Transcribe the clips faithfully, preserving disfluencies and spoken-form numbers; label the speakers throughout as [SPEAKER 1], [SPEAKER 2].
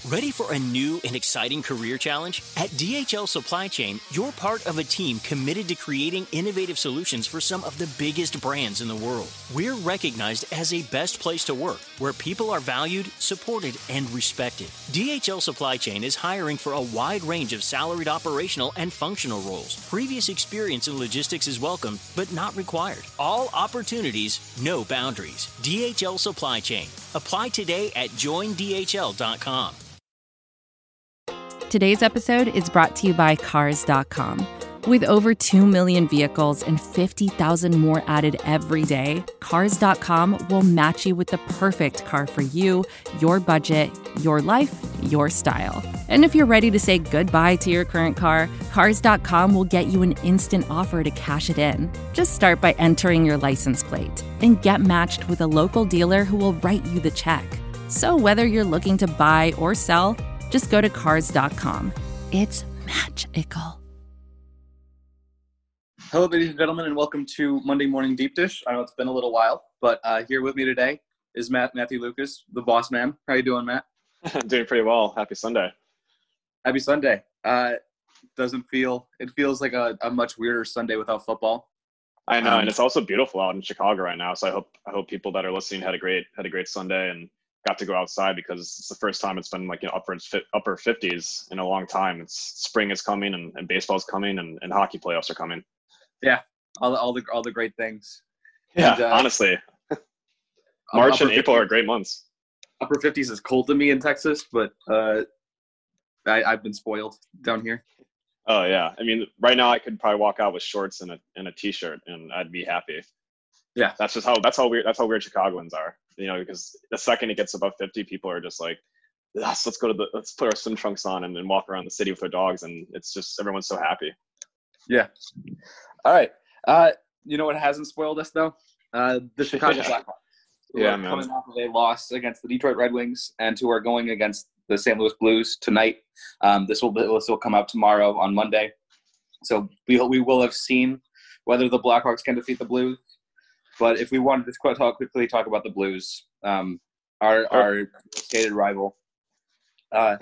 [SPEAKER 1] Ready for a new and exciting career challenge? At D H L Supply Chain, you're part of a team committed to creating innovative solutions for some of the biggest brands in the world. We're recognized as a best place to work, where people are valued, supported, and respected. D H L Supply Chain is hiring for a wide range of salaried operational and functional roles. Previous experience in logistics is welcome, but not required. All opportunities, no boundaries. D H L Supply Chain. Apply today at join D H L dot com.
[SPEAKER 2] Today's episode is brought to you by Cars dot com. With over two million vehicles and fifty thousand more added every day, Cars dot com will match you with the perfect car for you, your budget, your life, your style. And if you're ready to say goodbye to your current car, Cars dot com will get you an instant offer to cash it in. Just start by entering your license plate and get matched with a local dealer who will write you the check. So whether you're looking to buy or sell, just go to Cars dot com. It's magical.
[SPEAKER 3] Hello, ladies and gentlemen, and welcome to Monday Morning Deep Dish. I know it's been a little while, but uh, here with me today is Matt, Matthew Lucas, the boss man. How you doing, Matt?
[SPEAKER 4] Doing pretty well. Happy Sunday.
[SPEAKER 3] Happy Sunday. Uh, doesn't feel – it feels like a, a much weirder Sunday without football.
[SPEAKER 4] I know,
[SPEAKER 3] um,
[SPEAKER 4] and it's also beautiful out in Chicago right now, so I hope I hope people that are listening had a great had a great Sunday and got to go outside because it's the first time it's been like, you know, upwards upper fifties in a long time. It's spring is coming and, and baseball's coming and, and hockey playoffs are coming.
[SPEAKER 3] Yeah, all the all the all the great things.
[SPEAKER 4] Yeah,
[SPEAKER 3] and, uh,
[SPEAKER 4] honestly, March and
[SPEAKER 3] fifties,
[SPEAKER 4] April are great months.
[SPEAKER 3] Upper fifties is cold to me in Texas, but uh, I, I've been spoiled down here.
[SPEAKER 4] Oh yeah, I mean, right now I could probably walk out with shorts and a and a t-shirt and I'd be happy.
[SPEAKER 3] Yeah,
[SPEAKER 4] that's just how that's how weird that's how weird Chicagoans are. You know, because the second it gets above fifty, people are just like, yes, let's go to the let's put our swim trunks on and then walk around the city with our dogs, and it's just everyone's so happy.
[SPEAKER 3] Yeah. All right. Uh, you know what hasn't spoiled us though? Uh, the Chicago
[SPEAKER 4] yeah.
[SPEAKER 3] Blackhawks. Who
[SPEAKER 4] Yeah,
[SPEAKER 3] are
[SPEAKER 4] man.
[SPEAKER 3] coming off of a loss against the Detroit Red Wings, and who are going against the Saint Louis Blues tonight. Um, this will this will come out tomorrow on Monday. So we we will have seen whether the Blackhawks can defeat the Blues. But if we wanted to quick talk, quickly talk about the Blues, um, our
[SPEAKER 4] Sure.
[SPEAKER 3] our stated rival. Uh,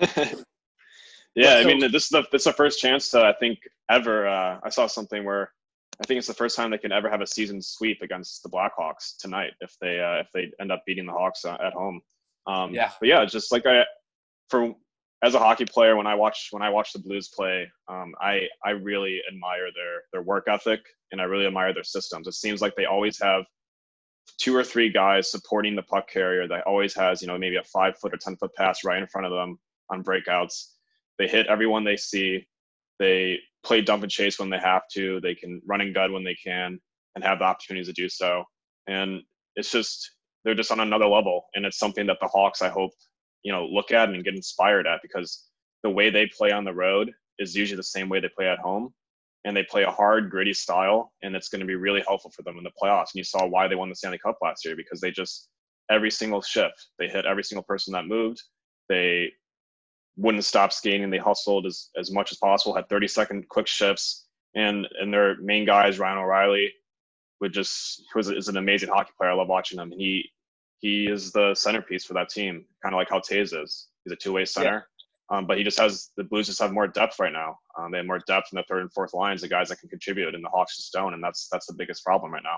[SPEAKER 4] yeah, I
[SPEAKER 3] so-
[SPEAKER 4] mean, this is the this is the first chance to, I think, ever. Uh, I saw something where I think it's the first time they can ever have a season sweep against the Blackhawks tonight if they uh, if they end up beating the Hawks uh, at home. Um,
[SPEAKER 3] Yeah.
[SPEAKER 4] But yeah, it's just like I for as a hockey player, when I watch when I watch the Blues play, um, I I really admire their their work ethic and I really admire their systems. It seems like they always have two or three guys supporting the puck carrier that always has, you know, maybe a five foot or ten foot pass right in front of them on breakouts. They hit everyone they see. They play dump and chase when they have to. They can run and gut when they can and have the opportunities to do so. And it's just, they're just on another level. And it's something that the Hawks, I hope, you know, look at and get inspired at, because the way they play on the road is usually the same way they play at home. And they play a hard, gritty style, and it's going to be really helpful for them in the playoffs. And you saw why they won the Stanley Cup last year, because they just, every single shift, they hit every single person that moved. They wouldn't stop skating. They hustled as, as much as possible, had thirty second quick shifts. And and their main guys, Ryan O'Reilly, would just, who is, is an amazing hockey player. I love watching him. And he, he is the centerpiece for that team, kind of like how Taves is. He's a two-way center. Yeah. Um, but he just has, the Blues just have more depth right now. Um, they have more depth in the third and fourth lines, the guys that can contribute, and the Hawks just don't. And that's that's the biggest problem right now.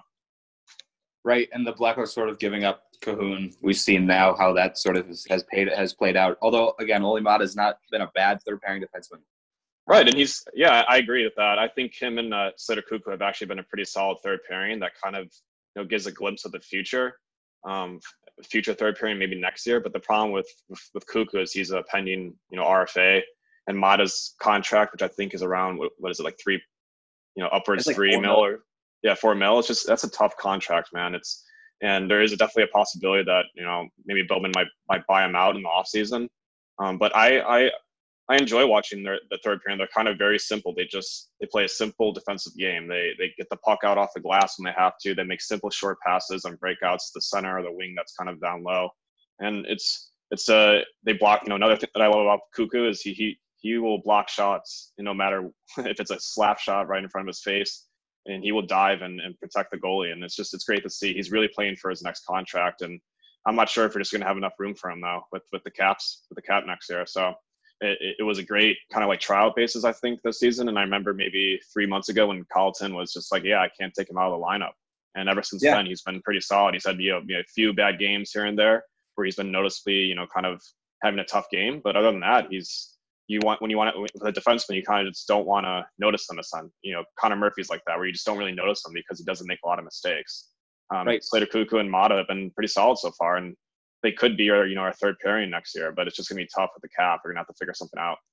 [SPEAKER 3] Right, and the Blackhawks sort of giving up Cahoon. We've seen now how that sort of has paid has played out. Although, again, Olli Maatta has not been a bad third-pairing defenseman.
[SPEAKER 4] Right, and he's, yeah, I agree with that. I think him and uh, Slater Koekkoek have actually been a pretty solid third pairing that kind of, you know, gives a glimpse of the future, um, future third pairing maybe next year. But the problem with, with, with Koekkoek is he's a pending, you know, R F A, and Maatta's contract, which I think is around, what, what is it, like three, you know, upwards
[SPEAKER 3] like
[SPEAKER 4] three mil or, yeah, four mil. It's just, that's a tough contract, man. It's, and there is definitely a possibility that, you know, maybe Bowman might might buy him out in the offseason. Um, but I, I I enjoy watching their the third pairing. They're kind of very simple. They just they play a simple defensive game. They they get the puck out off the glass when they have to. They make simple short passes and breakouts to the center or the wing that's kind of down low. And it's it's a they block. You know, another thing that I love about Koekkoek is he he he will block shots. You know, no matter if it's a slap shot right in front of his face. And he will dive and, and protect the goalie. And it's just, it's great to see. He's really playing for his next contract. And I'm not sure if we're just going to have enough room for him though with with the caps with the cap next year. So it, it was a great kind of like trial basis, I think, this season. And I remember maybe three months ago when Colliton was just like, yeah, I can't take him out of the lineup. And ever since yeah. then, he's been pretty solid. He's had you know, a few bad games here and there where he's been noticeably, you know, kind of having a tough game. But other than that, he's you want when you want it with a defenseman, you kind of just don't want to notice them a ton. You know, Connor Murphy's like that, where you just don't really notice him because he doesn't make a lot of mistakes. Um, right. Slater Koekkoek and Mata have been pretty solid so far, and they could be our, you know, our third pairing next year. But it's just gonna be tough with the cap. We're gonna have to figure something out.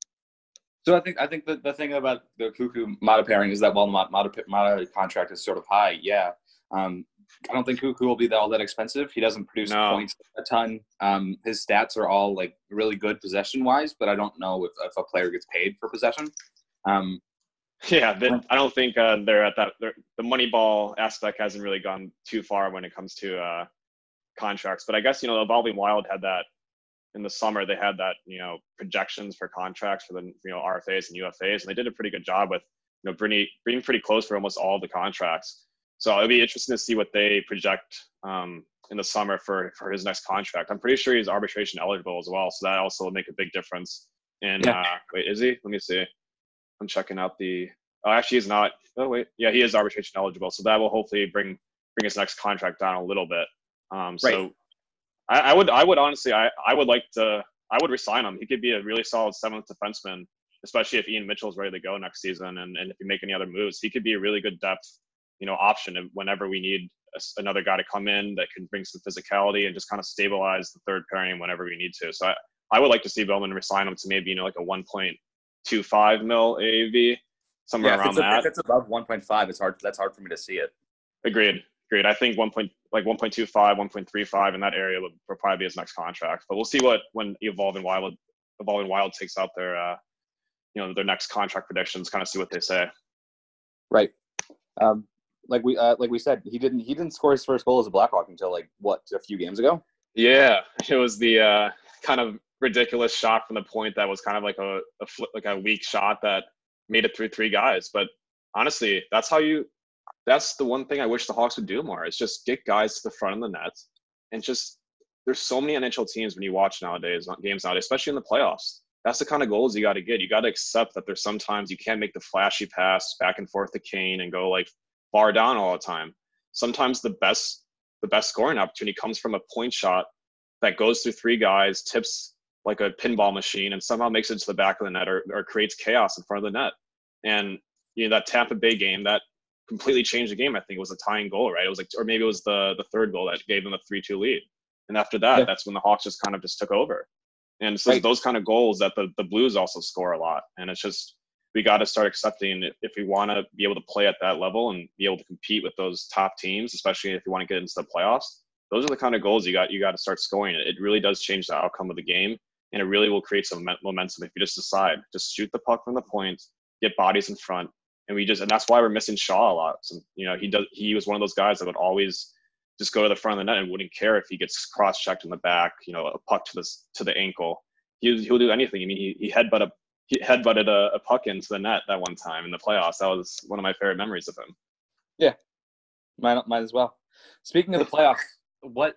[SPEAKER 3] So I think I think the, the thing about the Koekkoek Mata pairing is that while Mata, Mata contract is sort of high, yeah. Um, I don't think Koekkoek will be all that expensive. He doesn't produce no. points a ton. Um, his stats are all like really good possession wise, but I don't know if, if a player gets paid for possession. Um,
[SPEAKER 4] yeah, they, I don't think uh, they're at that. They're, the money ball aspect hasn't really gone too far when it comes to uh, contracts. But I guess, you know, Evolving Wild had that in the summer. They had that, you know, projections for contracts for the, you know, R F As and U F As, and they did a pretty good job with, you know, bringing being pretty close for almost all the contracts. So it'll be interesting to see what they project um, in the summer for, for his next contract. I'm pretty sure he's arbitration eligible as well, so that also will make a big difference. In yeah. uh, wait, is he? Let me see. I'm checking out the. Oh, actually, he's not. Oh, wait. Yeah, he is arbitration eligible, so that will hopefully bring bring his next contract down a little bit. Um, so right. I, I would I would honestly I, I would like to I would resign him. He could be a really solid seventh defenseman, especially if Ian Mitchell's ready to go next season, and, and if you make any other moves, he could be a really good depth, you know, option whenever we need a, another guy to come in that can bring some physicality and just kind of stabilize the third pairing whenever we need to. So I, I would like to see Bowman resign him to maybe, you know, like a one point two five mil A A V, somewhere
[SPEAKER 3] yeah,
[SPEAKER 4] around
[SPEAKER 3] it's a,
[SPEAKER 4] that.
[SPEAKER 3] If it's above one point five, it's hard. That's hard for me to see it.
[SPEAKER 4] Agreed. Agreed. I think one point like one point two five, one point three five in that area would, would probably be his next contract. But we'll see what when Evolving Wild Evolving Wild takes out their uh, you know, their next contract predictions, kind of see what they say.
[SPEAKER 3] Right. Um, like we uh, like we said, he didn't he didn't score his first goal as a Blackhawk until like what a few games ago.
[SPEAKER 4] Yeah, it was the uh, kind of ridiculous shot from the point that was kind of like a, a flip, like a weak shot that made it through three guys. But honestly, that's how you. That's the one thing I wish the Hawks would do more, is just get guys to the front of the net, and just there's so many N H L teams when you watch nowadays games nowadays, especially in the playoffs. That's the kind of goals you got to get. You got to accept that there's sometimes you can't make the flashy pass back and forth to Kane and go like bar down all the time. Sometimes the best the best scoring opportunity comes from a point shot that goes through three guys, tips like a pinball machine, and somehow makes it to the back of the net or, or creates chaos in front of the net. And you know, that Tampa Bay game that completely changed the game. I think it was a tying goal, right? It was like, or maybe it was the the third goal that gave them a three two lead. And after that, yeah. that's when the Hawks just kind of just took over. And so right. those kind of goals that the, the Blues also score a lot. And it's just, we got to start accepting it if we want to be able to play at that level and be able to compete with those top teams, especially if you want to get into the playoffs. Those are the kind of goals you got, you got to start scoring. It really does change the outcome of the game. And it really will create some momentum if you just decide, just shoot the puck from the point, get bodies in front. And we just, and that's why we're missing Shaw a lot. So, you know, he does, he was one of those guys that would always just go to the front of the net and wouldn't care if he gets cross-checked in the back, you know, a puck to the to the ankle. He he'll do anything. I mean, he he headbutt a he headbutted a, a puck into the net that one time in the playoffs. That was one of my favorite memories of him.
[SPEAKER 3] Yeah, mine mine as well. Speaking of the playoffs, what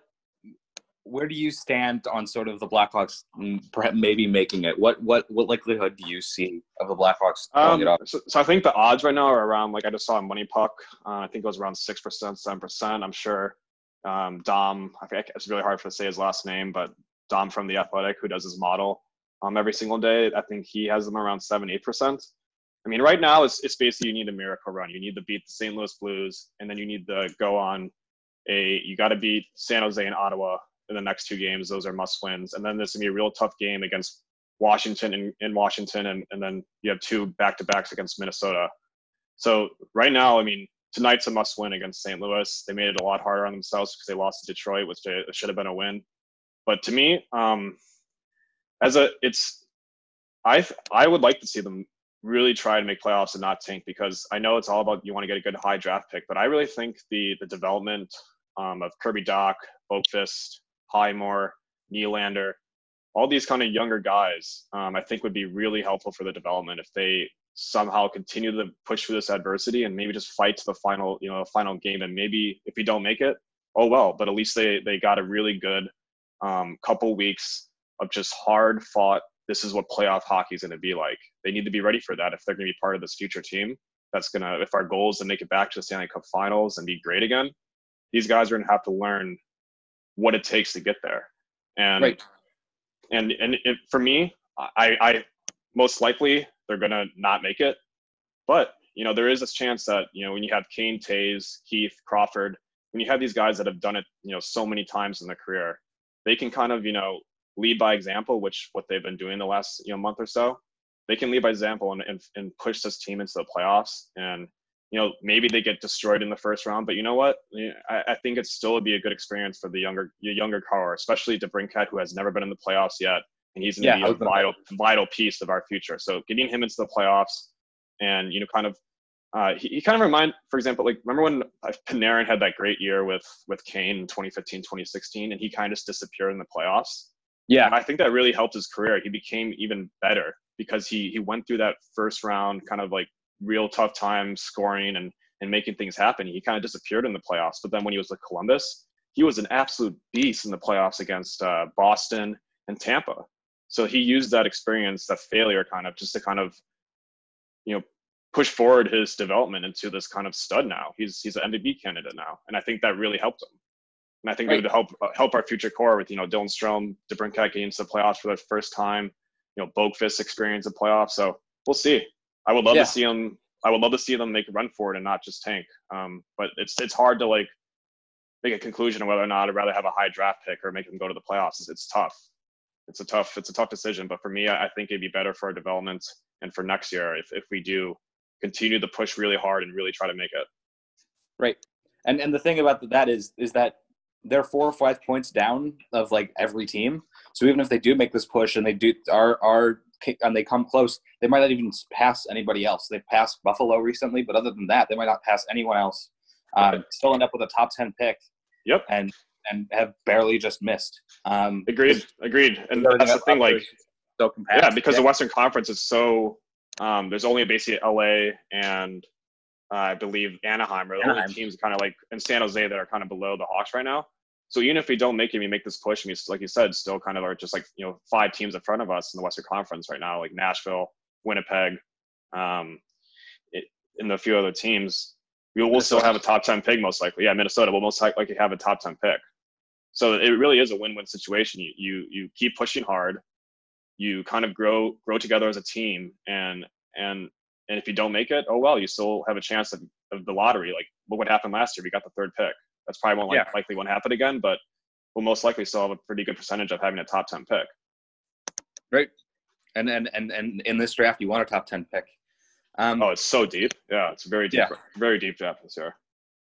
[SPEAKER 3] where do you stand on sort of the Blackhawks perhaps maybe making it? What what what likelihood do you see of the Blackhawks pulling
[SPEAKER 4] um,
[SPEAKER 3] it off?
[SPEAKER 4] So, so I think the odds right now are around, like I just saw a Money Puck. Uh, I think it was around six percent, seven percent. I'm sure. Um, Dom, I think it's really hard for to say his last name, but Dom from The Athletic, who does his model um, every single day, I think he has them around seven, eight percent. I mean, right now it's it's basically you need a miracle run. You need to beat the Saint Louis Blues, and then you need to go on a you got to beat San Jose and Ottawa in the next two games. Those are must wins, and then there's gonna be a real tough game against Washington in, in Washington, and and then you have two back to backs against Minnesota. So right now, I mean, tonight's a must-win against Saint Louis. They made it a lot harder on themselves because they lost to Detroit, which should have been a win. But to me, um, as a, it's, I I would like to see them really try to make playoffs and not tank, because I know it's all about you want to get a good high draft pick, but I really think the the development um, of Kirby Dach, Boqvist, Highmore, Nylander, all these kind of younger guys, um, I think would be really helpful for the development if they somehow continue to push through this adversity and maybe just fight to the final, you know, final game. And maybe if we don't make it, oh well, but at least they, they got a really good um, couple weeks of just hard fought. This is what playoff hockey is going to be like. They need to be ready for that if they're going to be part of this future team. That's going to, if our goal is to make it back to the Stanley Cup Finals and be great again, these guys are going to have to learn what it takes to get there. And
[SPEAKER 3] right.
[SPEAKER 4] and and it, for me, I, I most likely they're going to not make it. But you know, there is this chance that, you know, when you have Kane, Taves, Keith, Crawford, when you have these guys that have done it, you know, so many times in their career, they can kind of, you know, lead by example, which what they've been doing the last, you know, month or so. They can lead by example and, and, and push this team into the playoffs. And, you know, maybe they get destroyed in the first round, but you know what? I, I think it still would be a good experience for the younger, younger car, especially DeBrincat, who has never been in the playoffs yet. And he's going to yeah, be a vital, vital piece of our future. So getting him into the playoffs and, you know, kind of, uh, he, he kind of remind, for example, like, remember when Panarin had that great year with, with Kane in twenty fifteen, twenty sixteen, and he kind of just disappeared in the playoffs? Yeah. And I think that really helped his career. He became even better because he, he went through that first round kind of like real tough time scoring and, and making things happen. He kind of disappeared in the playoffs. But then when he was with Columbus, he was an absolute beast in the playoffs against uh, Boston and Tampa. So he used that experience, that failure kind of just to kind of, you know, push forward his development into this kind of stud now. He's he's an M V P candidate now. And I think that really helped him. And I think right. it would help help our future core with, you know, Dylan Strome, DeBrincat getting into the playoffs for the first time, you know, Boqvist experience in playoffs. So we'll see. I would love yeah. to see them. I would love to see them make a run for it and not just tank. Um, but it's it's hard to like make a conclusion on whether or not I'd rather have a high draft pick or make them go to the playoffs. It's, it's tough. It's a tough. It's a tough decision. But for me, I, I think it'd be better for our development and for next year if if we do continue to push really hard and really try to make it.
[SPEAKER 3] Right. And and the thing about that is is that they're four or five points down of like every team. So even if they do make this push and they do are are and they come close, they might not even pass anybody else. They've passed Buffalo recently, but other than that, they might not pass anyone else. Um, right. Still end up with a top ten pick.
[SPEAKER 4] Yep.
[SPEAKER 3] And and have barely just missed. Um,
[SPEAKER 4] agreed. Agreed. And that's the thing, like so compact. Yeah, because yeah. the Western Conference is so. Um, there's only basically L A and uh, I believe Anaheim are the Anaheim. only teams kind of like in San Jose that are kind of below the Hawks right now. So even if we don't make it, we make this push, and we, like you said, still kind of are just like, you know, five teams in front of us in the Western Conference right now, like Nashville, Winnipeg, um, it, and a few other teams. We will still have a top ten pick most likely. Yeah, Minnesota will most likely have a top ten pick. So it really is a win-win situation. You you you keep pushing hard. You kind of grow grow together as a team, and and and if you don't make it, oh well, you still have a chance of, of the lottery. Like what would happen last year? We got the third pick. That's probably won't yeah. like, likely won't happen again, but we'll most likely still have a pretty good percentage of having a top ten pick.
[SPEAKER 3] Right, and and and and in this draft, you want a top ten pick. Um,
[SPEAKER 4] oh, it's so deep. Yeah, it's very deep, yeah. very deep draft this year.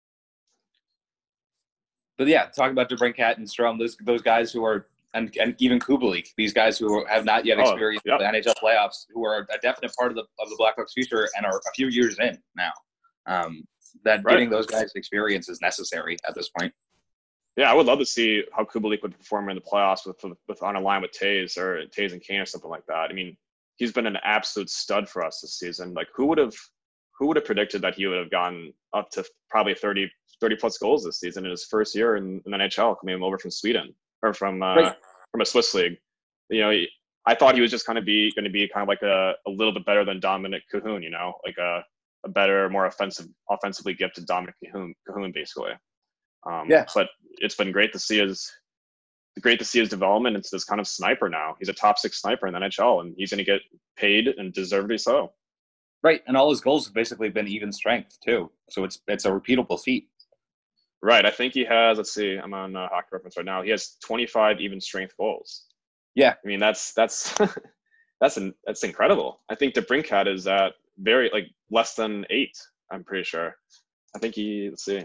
[SPEAKER 3] But yeah, talking about DeBrincat and Strome, those those guys who are. And and even Kubalik, these guys who have not yet experienced oh, yep. the N H L playoffs, who are a definite part of the of the Blackhawks' future and are a few years in now. Um, that right. getting those guys experience is necessary at this point.
[SPEAKER 4] Yeah, I would love to see how Kubalik would perform in the playoffs with with on a line with Taves or Taves and Kane or something like that. I mean, he's been an absolute stud for us this season. Like, who would have who would have predicted that he would have gone up to probably thirty, thirty plus goals this season in his first year in, in the N H L, coming over from Sweden? Or from uh, right. from a Swiss league, you know, he, I thought he was just going to be going to be kind of like a, a little bit better than Dominic Cahoon, you know, like a, a better, more offensive, offensively gifted Dominic Cahoon, Cahoon basically. Um, yeah. But it's been great to see his great to see his development into this kind of sniper now. He's a top six sniper in the N H L, and he's going to get paid and deservedly so.
[SPEAKER 3] Right, and all his goals have basically been even strength too, so it's it's a repeatable feat.
[SPEAKER 4] Right. I think he has, let's see, I'm on uh, Hockey Reference right now. He has twenty-five even strength goals.
[SPEAKER 3] Yeah.
[SPEAKER 4] I mean, that's, that's, that's, an, that's incredible. I think DeBrincat is at very, like, less than eight, I'm pretty sure. I think he, let's see.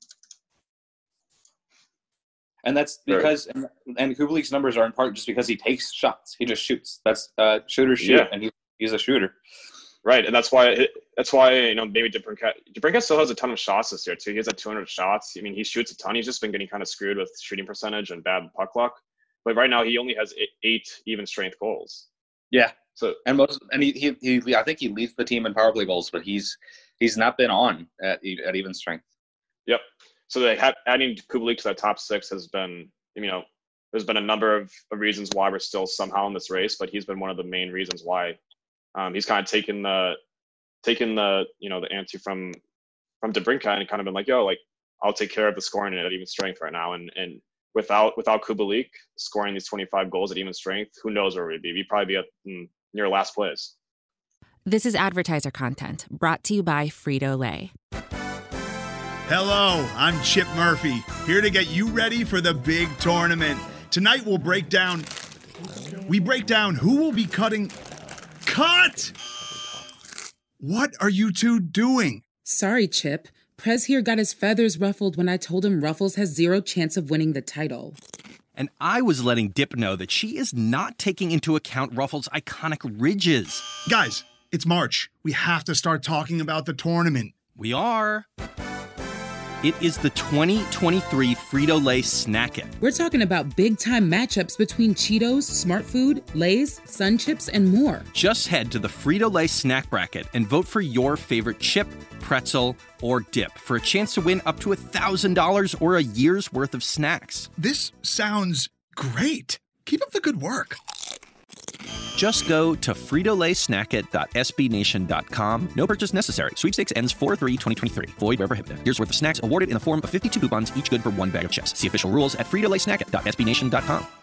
[SPEAKER 3] And that's because, and, and Kubalik's numbers are in part just because he takes shots. He just shoots. That's uh, shooter shoot, yeah. and he, he's a shooter.
[SPEAKER 4] Right, and that's why that's why you know maybe DeBrincat DeBrincat still has a ton of shots this year too. He has like two hundred shots. I mean, he shoots a ton. He's just been getting kind of screwed with shooting percentage and bad puck luck. But right now, he only has eight even strength goals.
[SPEAKER 3] Yeah. So and most and he, he he I think he leads the team in power play goals, but he's he's not been on at at even strength.
[SPEAKER 4] Yep. So they have adding Kubalik to that top six has been, you know, there's been a number of, of reasons why we're still somehow in this race, but he's been one of the main reasons why. Um, he's kind of taken the taken the you know the ante from from DeBrincat and kind of been like, yo, like I'll take care of the scoring at even strength right now. And and without without Kubalik scoring these twenty-five goals at even strength, who knows where we'd be? We'd probably be at mm, near last place.
[SPEAKER 2] This is advertiser content brought to you by Frito-Lay.
[SPEAKER 5] Hello, I'm Chip Murphy, here to get you ready for the big tournament. Tonight we'll break down, we break down who will be cutting, cut! What are you two doing?
[SPEAKER 6] Sorry, Chip. Prez here got his feathers ruffled when I told him Ruffles has zero chance of winning the title.
[SPEAKER 7] And I was letting Dip know that she is not taking into account Ruffles' iconic ridges.
[SPEAKER 5] Guys, it's March. We have to start talking about the tournament.
[SPEAKER 7] We are. It is the twenty twenty-three Frito-Lay Snack It.
[SPEAKER 6] We're talking about big-time matchups between Cheetos, Smart Food, Lay's, Sun Chips, and more.
[SPEAKER 7] Just head to the Frito-Lay Snack Bracket and vote for your favorite chip, pretzel, or dip for a chance to win up to one thousand dollars or a year's worth of snacks.
[SPEAKER 5] This sounds great. Keep up the good work.
[SPEAKER 7] Just go to frito lay snack it dot s b nation dot com. No purchase necessary. Sweepstakes ends four three twenty twenty-three. Void where prohibited. Year's worth of snacks awarded in the form of fifty-two coupons, each good for one bag of chips. See official rules at frito lay snack it dot s b nation dot com.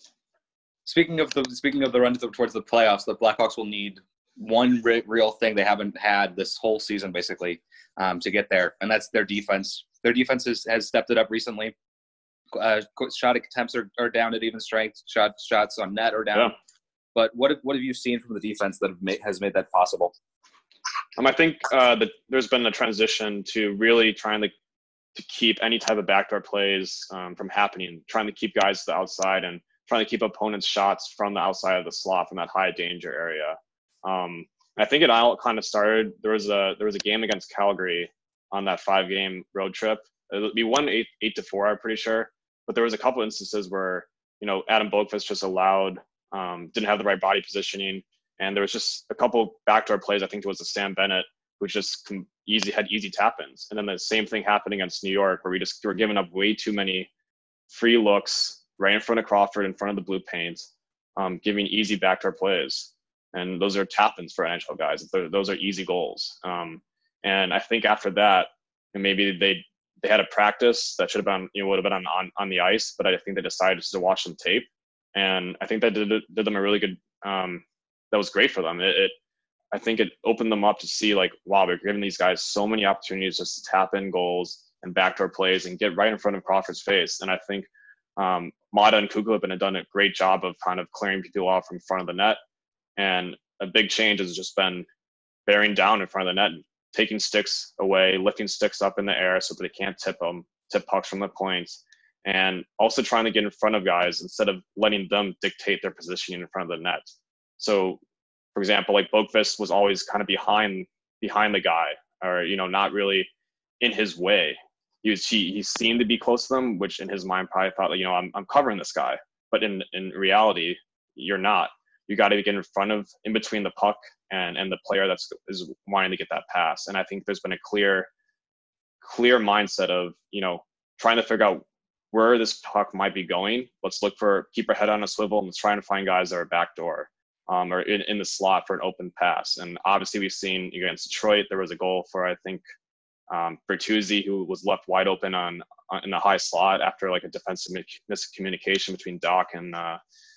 [SPEAKER 3] Speaking of the speaking of the run to the, towards the playoffs, the Blackhawks will need one re- real thing they haven't had this whole season, basically, um, to get there, and that's their defense. Their defense has, has stepped it up recently. Uh, shot attempts are, are down at even strength. Shot shots on net are down.
[SPEAKER 4] Yeah.
[SPEAKER 3] But what have, what have you seen from the defense that have made, has made that possible?
[SPEAKER 4] Um, I think uh, that there's been a transition to really trying to to keep any type of backdoor plays um, from happening, trying to keep guys to the outside and trying to keep opponents' shots from the outside of the slot, from that high danger area. Um, I think it all kind of started. There was a there was a game against Calgary on that five game road trip. We won eight eight to four, I'm pretty sure. But there was a couple instances where you know Adam Boqvist just allowed. Um, didn't have the right body positioning, and there was just a couple backdoor plays. I think it was the Sam Bennett, which just easy had easy tap-ins, and then the same thing happened against New York, where we just were giving up way too many free looks right in front of Crawford, in front of the blue paint, um, giving easy backdoor plays, and those are tap-ins for N H L guys. They're, those are easy goals, um, and I think after that, maybe they they had a practice that should have been you know would have been on, on on the ice, but I think they decided just to watch some tape. And I think that did, did them a really good, um, that was great for them. It, it, I think it opened them up to see like, wow, we're giving these guys so many opportunities just to tap in goals and backdoor plays and get right in front of Crawford's face. And I think um, Mata and Kugelip have done a great job of kind of clearing people off from front of the net. And a big change has just been bearing down in front of the net, taking sticks away, lifting sticks up in the air so that they can't tip them, tip pucks from the points. And also trying to get in front of guys instead of letting them dictate their positioning in front of the net. So, for example, like Boqvist was always kind of behind behind the guy, or you know, not really in his way. He was he, he seemed to be close to them, which in his mind probably thought, like, you know, I'm I'm covering this guy, but in in reality, you're not. You got to get in front of, in between the puck and and the player that's is wanting to get that pass. And I think there's been a clear clear mindset of you know trying to figure out where this puck might be going. Let's look for, keep our head on a swivel, and let's try and find guys that are backdoor um, or in, in the slot for an open pass. And obviously we've seen against Detroit, there was a goal for, I think, um, Bertuzzi, who was left wide open on, on in the high slot after like a defensive miscommunication between Doc and, uh,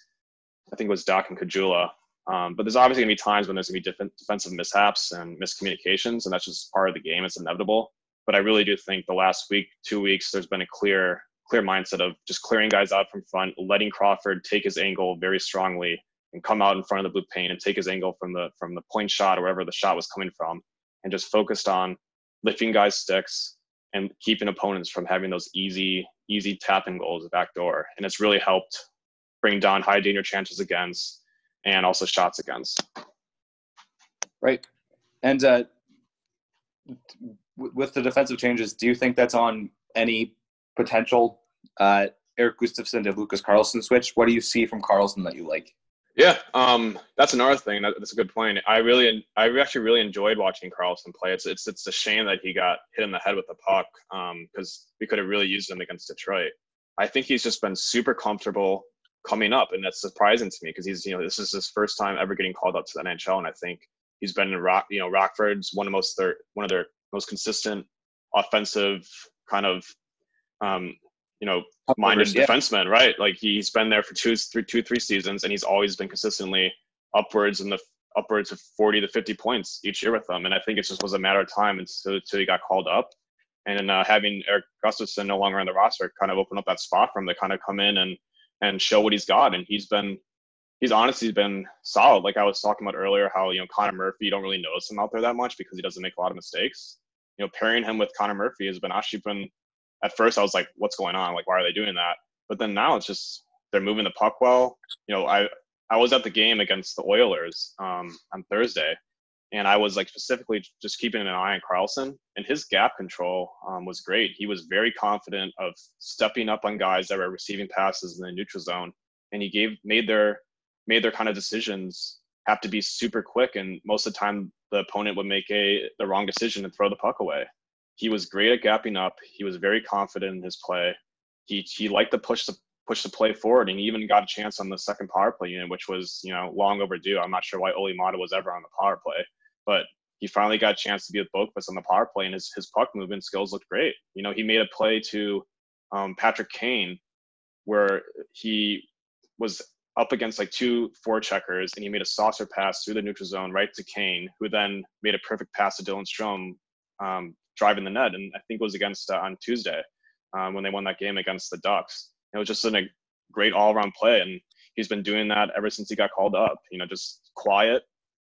[SPEAKER 4] I think it was Doc and Kajula. Um, but there's obviously gonna be times when there's gonna be def- defensive mishaps and miscommunications, and that's just part of the game. It's inevitable. But I really do think the last week, two weeks, there's been a clear clear mindset of just clearing guys out from front, letting Crawford take his angle very strongly and come out in front of the blue paint and take his angle from the from the point shot or wherever the shot was coming from, and just focused on lifting guys' sticks and keeping opponents from having those easy easy tap-in goals backdoor. And it's really helped bring down high danger chances against and also shots against.
[SPEAKER 3] Right. And uh, with the defensive changes, do you think that's on any potential uh, Erik Gustafsson to Lucas Carlson switch? What do you see from Carlson that you like?
[SPEAKER 4] Yeah, um, that's another thing. That's a good point. I really, I actually really enjoyed watching Carlson play. It's it's it's a shame that he got hit in the head with the puck because um, we could have really used him against Detroit. I think he's just been super comfortable coming up, and that's surprising to me because he's, you know, this is his first time ever getting called up to the N H L, and I think he's been in Rock, you know, Rockford's one of most their one of their most consistent offensive kind of, um, you know, minded
[SPEAKER 3] yeah.
[SPEAKER 4] defenseman, right? Like he's been there for two, three, two, three seasons, and he's always been consistently upwards in the upwards of forty to fifty points each year with them. And I think it just was a matter of time until, until he got called up. And uh, having Erik Gustafsson no longer on the roster kind of opened up that spot for him to kind of come in and and show what he's got. And he's been, he's honestly been solid. Like I was talking about earlier, how, you know, Connor Murphy, you don't really notice him out there that much because he doesn't make a lot of mistakes. You know, pairing him with Connor Murphy has been actually been, at first I was like, what's going on? Like, why are they doing that? But then now it's just, they're moving the puck well. You know, I, I was at the game against the Oilers um, on Thursday, and I was like specifically just keeping an eye on Karlsson, and his gap control um, was great. He was very confident of stepping up on guys that were receiving passes in the neutral zone, and he gave made their made their kind of decisions have to be super quick. And most of the time, the opponent would make a the wrong decision and throw the puck away. He was great at gapping up. He was very confident in his play. He he liked to push the push the play forward, and he even got a chance on the second power play unit, which was, you know, long overdue. I'm not sure why Olli Maatta was ever on the power play, but he finally got a chance to be with Boqvist on the power play, and his, his puck movement skills looked great. You know, he made a play to um, Patrick Kane where he was up against like two forecheckers, and he made a saucer pass through the neutral zone right to Kane, who then made a perfect pass to Dylan Strome, um, driving the net. And I think it was against uh, on Tuesday um, when they won that game against the Ducks. It was just a great all-around play, and he's been doing that ever since he got called up. You know, just quiet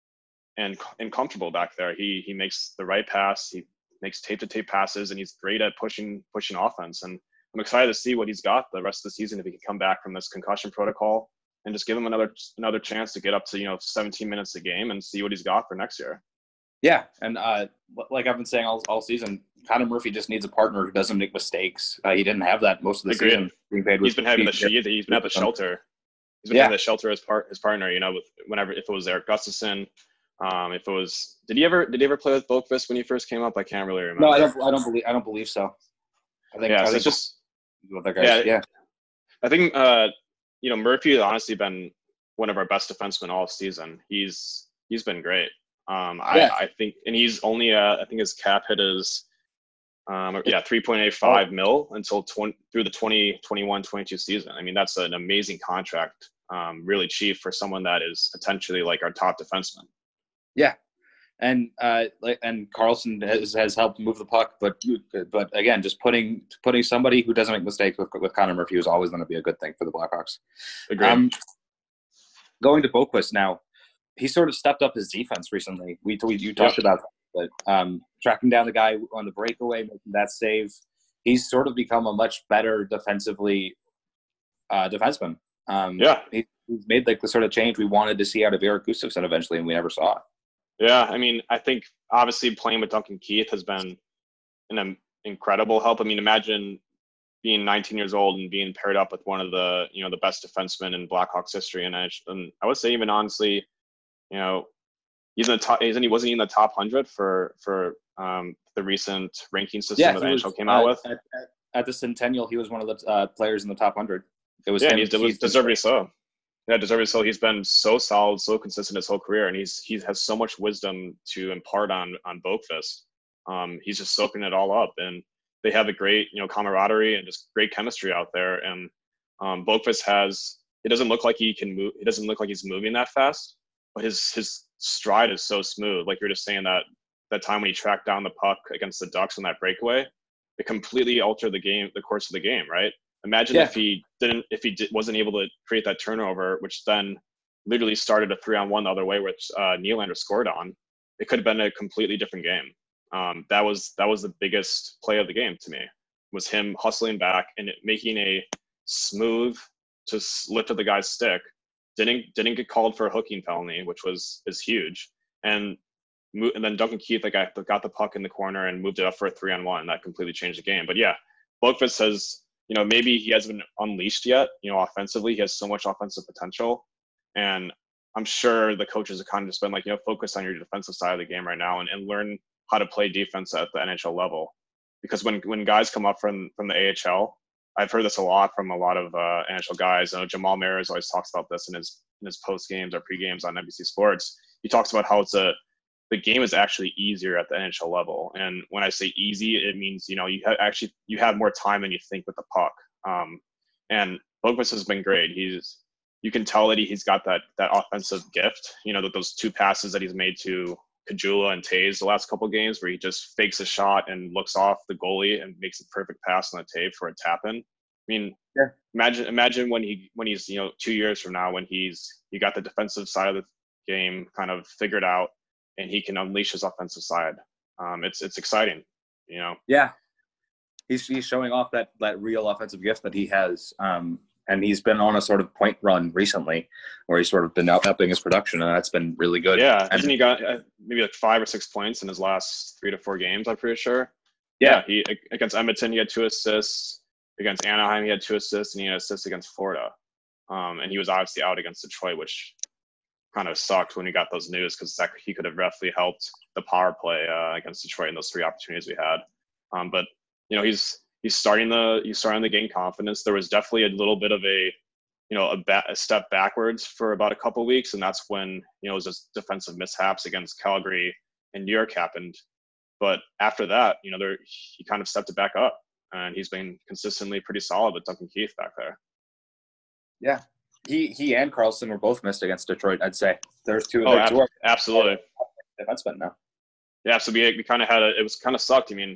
[SPEAKER 4] and and comfortable back there. He he makes the right pass. He makes tape-to-tape passes, and he's great at pushing pushing offense. And I'm excited to see what he's got the rest of the season if he can come back from this concussion protocol and just give him another another chance to get up to, you know, seventeen minutes a game and see what he's got for next year.
[SPEAKER 3] Yeah, and uh, like I've been saying all, all season, Connor Murphy just needs a partner who doesn't make mistakes. Uh, he didn't have that most of the
[SPEAKER 4] Agreed.
[SPEAKER 3] season. Being paid
[SPEAKER 4] he's been having the he's been at the shelter. He's been
[SPEAKER 3] yeah.
[SPEAKER 4] having the shelter as part his partner. You know, with whenever if it was Erik Gustafsson, um, if it was did he ever did he ever play with Boqvist when he first came up? I can't really remember.
[SPEAKER 3] No, I don't. I don't believe. I don't believe so. I think.
[SPEAKER 4] Yeah,
[SPEAKER 3] I
[SPEAKER 4] so
[SPEAKER 3] think
[SPEAKER 4] it's just
[SPEAKER 3] other guys.
[SPEAKER 4] Yeah,
[SPEAKER 3] yeah.
[SPEAKER 4] I think uh, you know, Murphy has honestly been one of our best defensemen all season. He's he's been great. Um,
[SPEAKER 3] yeah.
[SPEAKER 4] I, I think, and he's only, uh, I think his cap hit is, um, yeah, three point eight five oh. mil until twenty through the twenty twenty-one twenty-two season. I mean, that's an amazing contract, um, really cheap for someone that is potentially like our top defenseman.
[SPEAKER 3] Yeah. And, uh, like, and Karlsson has, has helped move the puck, but, but again, just putting, putting somebody who doesn't make mistakes with, with Connor Murphy is always going to be a good thing for the Blackhawks.
[SPEAKER 4] Agreed.
[SPEAKER 3] Um, going to Boqvist now. He sort of stepped up his defense recently. We, we you talked yep. about that, but um, tracking down the guy on the breakaway, making that save. He's sort of become a much better defensively uh, defenseman. Um,
[SPEAKER 4] yeah,
[SPEAKER 3] he, he's made like the sort of change we wanted to see out of Erik Gustafsson eventually, and we never saw it.
[SPEAKER 4] Yeah, I mean, I think obviously playing with Duncan Keith has been an um, incredible help. I mean, imagine being nineteen years old and being paired up with one of the, you know, the best defensemen in Blackhawks history, and I, and I would say even honestly, you know, he's in the top. Isn't he? Wasn't he in the top hundred for for um, the recent ranking system
[SPEAKER 3] yeah,
[SPEAKER 4] that the N H L
[SPEAKER 3] was,
[SPEAKER 4] came out
[SPEAKER 3] uh,
[SPEAKER 4] with?
[SPEAKER 3] At, at, at the Centennial, he was one of the uh, players in the top hundred. It was
[SPEAKER 4] yeah,
[SPEAKER 3] him,
[SPEAKER 4] and he's
[SPEAKER 3] Keith,
[SPEAKER 4] deservedly so. Yeah, deservedly so. He's been so solid, so consistent his whole career, and he's he has so much wisdom to impart on on Boqvist. Um, he's just soaking it all up, and they have a great, you know, camaraderie and just great chemistry out there. And um, Boqvist has. It doesn't look like he can move. It doesn't look like he's moving that fast. But his his stride is so smooth. Like you're just saying that that time when he tracked down the puck against the Ducks on that breakaway, it completely altered the game, the course of the game, right? Imagine yeah. if he didn't, if he did, wasn't able to create that turnover, which then literally started a three-on-one the other way, which uh, Nylander scored on. It could have been a completely different game. Um, that was that was the biggest play of the game to me. Was him hustling back and making a smooth to lift of the guy's stick. Didn't didn't get called for a hooking penalty, which was is huge, and and then Duncan Keith like got, got the puck in the corner and moved it up for a three on one. That completely changed the game. But yeah, Boqvist has, you know, maybe he hasn't been unleashed yet. You know, offensively, he has so much offensive potential, and I'm sure the coaches have kind of just been like, you know, focus on your defensive side of the game right now and, and learn how to play defense at the N H L level, because when when guys come up from from the A H L, I've heard this a lot from a lot of uh, N H L guys. I know Jamal Mayers always talks about this in his in his post games or pre games on N B C Sports. He talks about how it's a the game is actually easier at the N H L level, and when I say easy, it means you know you have actually you have more time than you think with the puck. Um, and Boqvist has been great. He's you can tell that he, he's got that that offensive gift. You know that those two passes that he's made to Caggiula and Taves the last couple of games, where he just fakes a shot and looks off the goalie and makes a perfect pass on the tape for a tap in. I mean, yeah. imagine imagine when he when he's you know two years from now when he's you got the defensive side of the game kind of figured out and he can unleash his offensive side. Um, it's it's exciting, you know.
[SPEAKER 3] Yeah, he's he's showing off that that real offensive gift that he has. Um, And he's been on a sort of point run recently where he's sort of been upping his production, and that's been really good.
[SPEAKER 4] Yeah,
[SPEAKER 3] and
[SPEAKER 4] hasn't he got uh, maybe like five or six points in his last three to four games, I'm pretty sure.
[SPEAKER 3] Yeah.
[SPEAKER 4] yeah, he against Edmonton, he had two assists. Against Anaheim, he had two assists, and he had assists against Florida. Um, and he was obviously out against Detroit, which kind of sucked when we got those news because he could have roughly helped the power play uh, against Detroit in those three opportunities we had. Um, but, you know, he's – He's starting the he's starting to gain confidence. There was definitely a little bit of a, you know, a, ba- a step backwards for about a couple of weeks, and that's when you know it was just defensive mishaps against Calgary and New York happened. But after that, you know, there he kind of stepped it back up, and he's been consistently pretty solid with Duncan Keith back there.
[SPEAKER 3] Yeah, he he and Carlson were both missed against Detroit. I'd say there's two.
[SPEAKER 4] Oh,
[SPEAKER 3] ab- two
[SPEAKER 4] absolutely.
[SPEAKER 3] Defensemen now.
[SPEAKER 4] Yeah, so we we kind of had a, it was kind of sucked. I mean.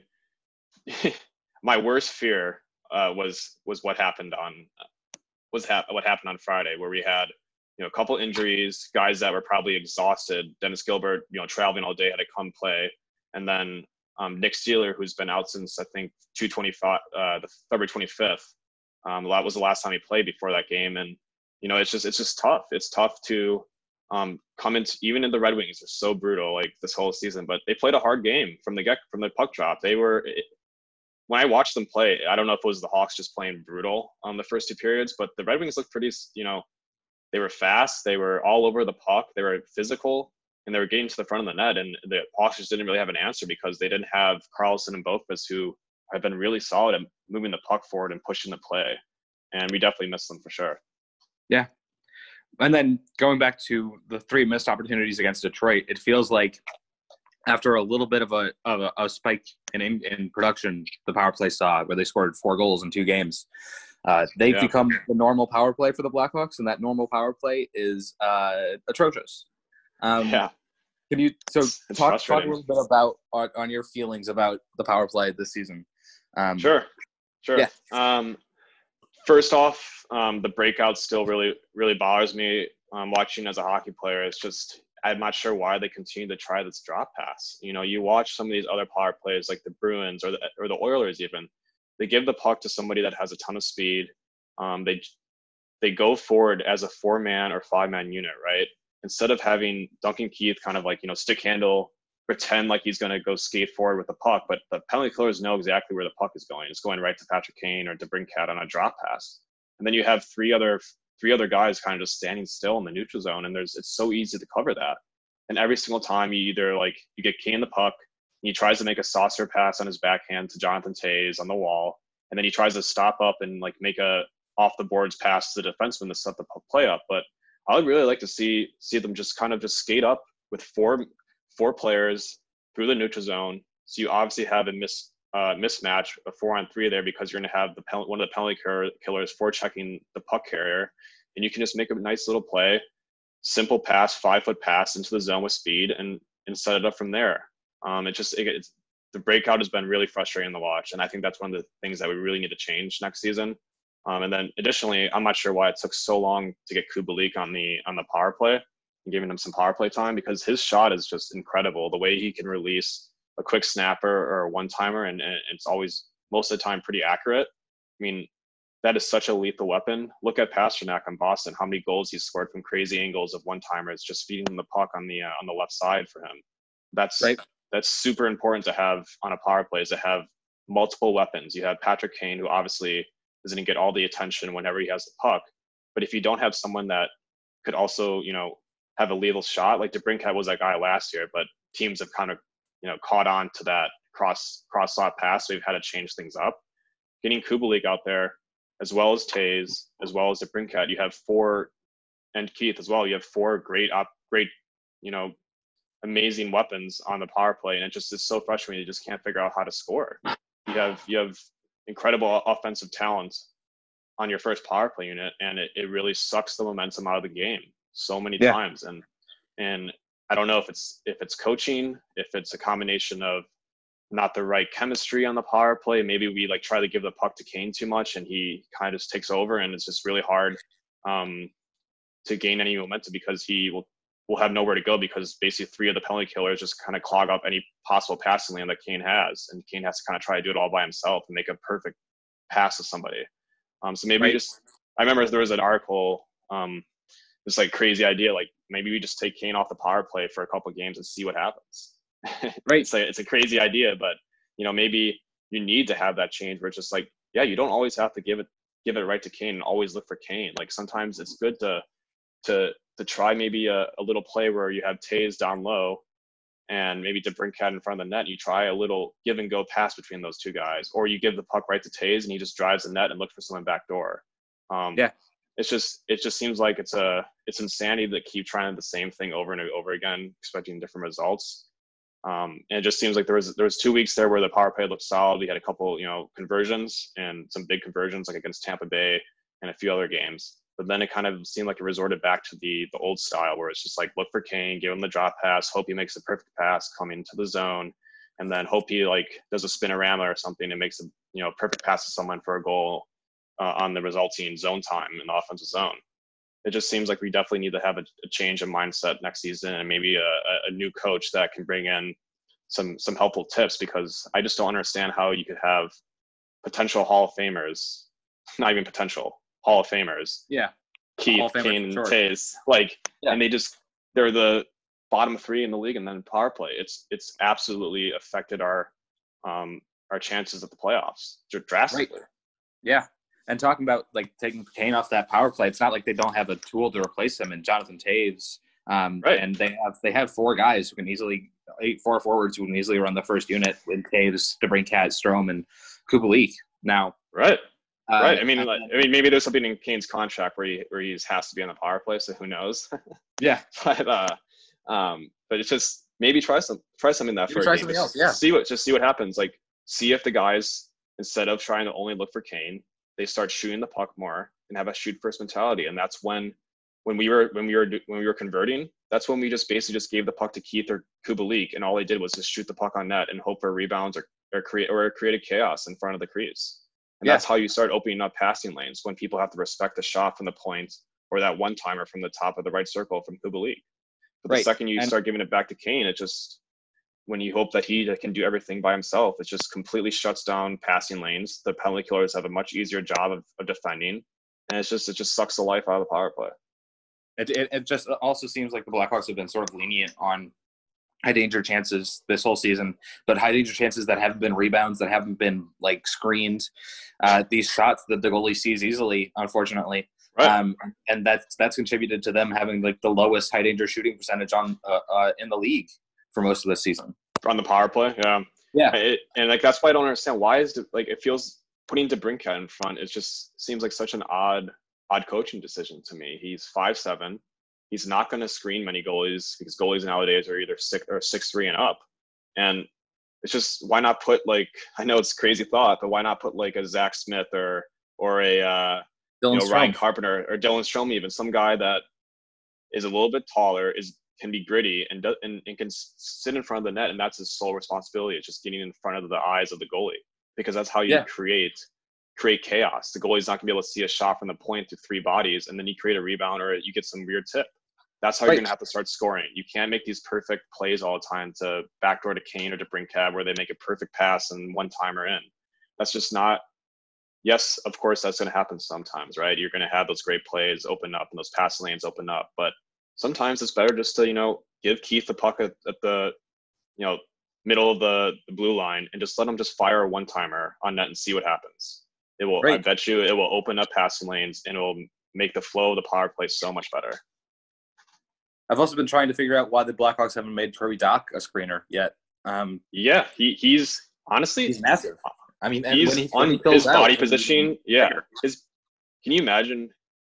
[SPEAKER 4] My worst fear uh, was was what happened on was ha- what happened on Friday, where we had you know a couple injuries, guys that were probably exhausted. Dennis Gilbert, you know, traveling all day, had to come play, and then um, Nick Steeler, who's been out since I think two twenty-five, uh, the February twenty-fifth. Um, that was the last time he played before that game, and you know it's just it's just tough. It's tough to um, come into even in the Red Wings are so brutal like this whole season, but they played a hard game from the get from the puck drop. They were. It, When I watched them play, I don't know if it was the Hawks just playing brutal on the first two periods, but the Red Wings looked pretty, you know, they were fast. They were all over the puck. They were physical, and they were getting to the front of the net. And the Hawks just didn't really have an answer because they didn't have Carlson and Boqvist, who have been really solid at moving the puck forward and pushing the play. And we definitely missed them for sure.
[SPEAKER 3] Yeah. And then going back to the three missed opportunities against Detroit, it feels like after a little bit of a of a, a spike in, in in production, the power play saw where they scored four goals in two games. Uh, they've
[SPEAKER 4] Yeah.
[SPEAKER 3] become the normal power play for the Blackhawks, and that normal power play is uh, atrocious. Um,
[SPEAKER 4] Yeah.
[SPEAKER 3] Can you so
[SPEAKER 4] It's
[SPEAKER 3] talk, talk a
[SPEAKER 4] frustrating.
[SPEAKER 3] little bit about on, on your feelings about the power play this season? Um,
[SPEAKER 4] Sure. Sure.
[SPEAKER 3] Yeah.
[SPEAKER 4] Um, first off, um, the breakout still really, really bothers me. Um, watching as a hockey player, it's just, I'm not sure why they continue to try this drop pass. You know, you watch some of these other power plays like the Bruins or the, or the Oilers even, they give the puck to somebody that has a ton of speed. Um, they, they go forward as a four man or five man unit, right? Instead of having Duncan Keith kind of like, you know, stick handle, pretend like he's going to go skate forward with the puck, but the penalty killers know exactly where the puck is going. It's going right to Patrick Kane or DeBrincat on a drop pass. And then you have three other three other guys kind of just standing still in the neutral zone, and there's it's so easy to cover that. And every single time you either like you get Kane the puck, and he tries to make a saucer pass on his backhand to Jonathan Toews on the wall, and then he tries to stop up and like make a off the boards pass to the defenseman to set the play up. But I would really like to see see them just kind of just skate up with four four players through the neutral zone. So you obviously have a miss uh, mismatch, a four on three there, because you're going to have the pen- one of the penalty killers forechecking the puck carrier, and you can just make a nice little play, simple pass, five foot pass into the zone with speed, and and set it up from there. Um, it just it, it's the breakout has been really frustrating to watch, and I think that's one of the things that we really need to change next season. Um, and then additionally, I'm not sure why it took so long to get Kubalik on the on the power play and giving him some power play time, because his shot is just incredible. The way he can release a quick snapper or a one-timer, and, and it's always, most of the time, pretty accurate. I mean, that is such a lethal weapon. Look at Pasternak on Boston, how many goals he's scored from crazy angles of one-timers, just feeding him the puck on the uh, on the left side for him. That's
[SPEAKER 3] Right.
[SPEAKER 4] that's super important to have on a power play, is to have multiple weapons. You have Patrick Kane, who obviously is going to get all the attention whenever he has the puck. But if you don't have someone that could also, you know, have a lethal shot, like DeBrincat was that guy last year, but teams have kind of, you know, caught on to that cross cross slot pass, so we've had to change things up. Getting Kubalik out there, as well as Taze, as well as DeBrincat. You have four, and Keith as well. You have four great, op, great, you know, amazing weapons on the power play, and it just is so frustrating. You just can't figure out how to score. You have you have incredible offensive talent on your first power play unit, and it, it really sucks the momentum out of the game so many yeah. times. And and I don't know if it's if it's coaching, if it's a combination of not the right chemistry on the power play. Maybe we like try to give the puck to Kane too much, and he kind of just takes over, and it's just really hard um, to gain any momentum because he will will have nowhere to go, because basically three of the penalty killers just kind of clog up any possible passing lane that Kane has, and Kane has to kind of try to do it all by himself and make a perfect pass to somebody. Um, so maybe right. just I remember there was an article, um, this like crazy idea, like maybe we just take Kane off the power play for a couple of games and see what happens. Right. it's, a, it's a crazy idea, but you know, maybe you need to have that change where it's just like, yeah, you don't always have to give it give it right to Kane and always look for Kane. Like sometimes it's good to to to try maybe a, a little play where you have Taze down low and maybe DeBrincat in front of the net. You try a little give and go pass between those two guys, or you give the puck right to Taze and he just drives the net and looks for someone back door. Um, yeah. It's just, it just seems like it's a, it's insanity to keep trying the same thing over and over again, expecting different results. Um, and it just seems like there was, there was two weeks there where the power play looked solid. We had a couple, you know, conversions and some big conversions like against Tampa Bay and a few other games. But then it kind of seemed like it resorted back to the the old style where it's just like, look for Kane, give him the drop pass, hope he makes the perfect pass, come into the zone, and then hope he like does a spinorama or something and makes a, you know, perfect pass to someone for a goal uh, on the resulting zone time in the offensive zone. It just seems like we definitely need to have a, a change of mindset next season, and maybe a, a new coach that can bring in some some helpful tips, because I just don't understand how you could have potential Hall of Famers, not even potential, Hall of Famers.
[SPEAKER 3] Yeah.
[SPEAKER 4] Keith, Kane, and sure. Taze. Like, yeah. and they just, they're the bottom three in the league and then power play. It's it's absolutely affected our um our chances at the playoffs drastically.
[SPEAKER 3] Right. Yeah. And talking about like taking Kane off that power play, it's not like they don't have a tool to replace him in Jonathan Taves. Um,
[SPEAKER 4] right.
[SPEAKER 3] And they have they have four guys who can easily, eight, four forwards who can easily run the first unit with Taves, DeBrincat, Strome, and Kubalik. Now,
[SPEAKER 4] right. Uh, right. I mean, like, I mean, maybe there's something in Kane's contract where he where he has to be on the power play, so who knows?
[SPEAKER 3] Yeah.
[SPEAKER 4] But uh, um, but it's just maybe try some try something that
[SPEAKER 3] maybe
[SPEAKER 4] for
[SPEAKER 3] try
[SPEAKER 4] a game.
[SPEAKER 3] something
[SPEAKER 4] Just
[SPEAKER 3] else. Yeah.
[SPEAKER 4] See what just see what happens. Like, see if the guys, instead of trying to only look for Kane, they start shooting the puck more and have a shoot first mentality. And that's when when we were when we were when we were converting, that's when we just basically just gave the puck to Keith or Kubalik, and all they did was just shoot the puck on net and hope for rebounds or or create or created chaos in front of the crease. And yeah. that's how you start opening up passing lanes, when people have to respect the shot from the point or that one timer from the top of the right circle from Kubalik. But right. the second you and start giving it back to Kane, it just, when you hope that he can do everything by himself, it just completely shuts down passing lanes. The penalty killers have a much easier job of, of defending, and it's just it just sucks the life out of the power play.
[SPEAKER 3] It, it it just also seems like the Blackhawks have been sort of lenient on high danger chances this whole season, but high danger chances that haven't been rebounds, that haven't been like screened, uh, these shots that the goalie sees easily, unfortunately.
[SPEAKER 4] Right.
[SPEAKER 3] Um, and that's, that's contributed to them having like the lowest high danger shooting percentage on uh, uh, in the league for most of this season.
[SPEAKER 4] On the power play. Yeah.
[SPEAKER 3] Yeah.
[SPEAKER 4] It, and like, that's why I don't understand why is it, like, it feels putting DeBrincat in front, it just seems like such an odd, odd coaching decision to me. He's five seven. He's not going to screen many goalies, because goalies nowadays are either six or six three and up. And it's just, why not put like, I know it's a crazy thought, but why not put like a Zach Smith or or a uh, you know, Ryan Carpenter or Dylan Strome, even some guy that is a little bit taller, is can be gritty and, do, and and can sit in front of the net, and that's his sole responsibility. It's just getting in front of the eyes of the goalie, because that's how you yeah. create create chaos. The goalie's not gonna be able to see a shot from the point through three bodies, and then you create a rebound or you get some weird tip. That's how right. you're going to have to start scoring. You can't make these perfect plays all the time to backdoor to Kane or to DeBrincat where they make a perfect pass and one timer in. That's just not, yes, of course, that's going to happen sometimes, right? You're going to have those great plays open up and those pass lanes open up. But sometimes it's better just to, you know, give Keith the puck at, at the, you know, middle of the, the blue line and just let him just fire a one timer on net and see what happens. It will, right. I bet you it will open up passing lanes and it will make the flow of the power play so much better.
[SPEAKER 3] I've also been trying to figure out why the Blackhawks haven't made Kirby Dach a screener yet. Um,
[SPEAKER 4] yeah, he he's honestly
[SPEAKER 3] he's massive. I mean, and
[SPEAKER 4] he's
[SPEAKER 3] when he,
[SPEAKER 4] on
[SPEAKER 3] when he
[SPEAKER 4] his
[SPEAKER 3] out,
[SPEAKER 4] body positioning. Yeah, his Can you imagine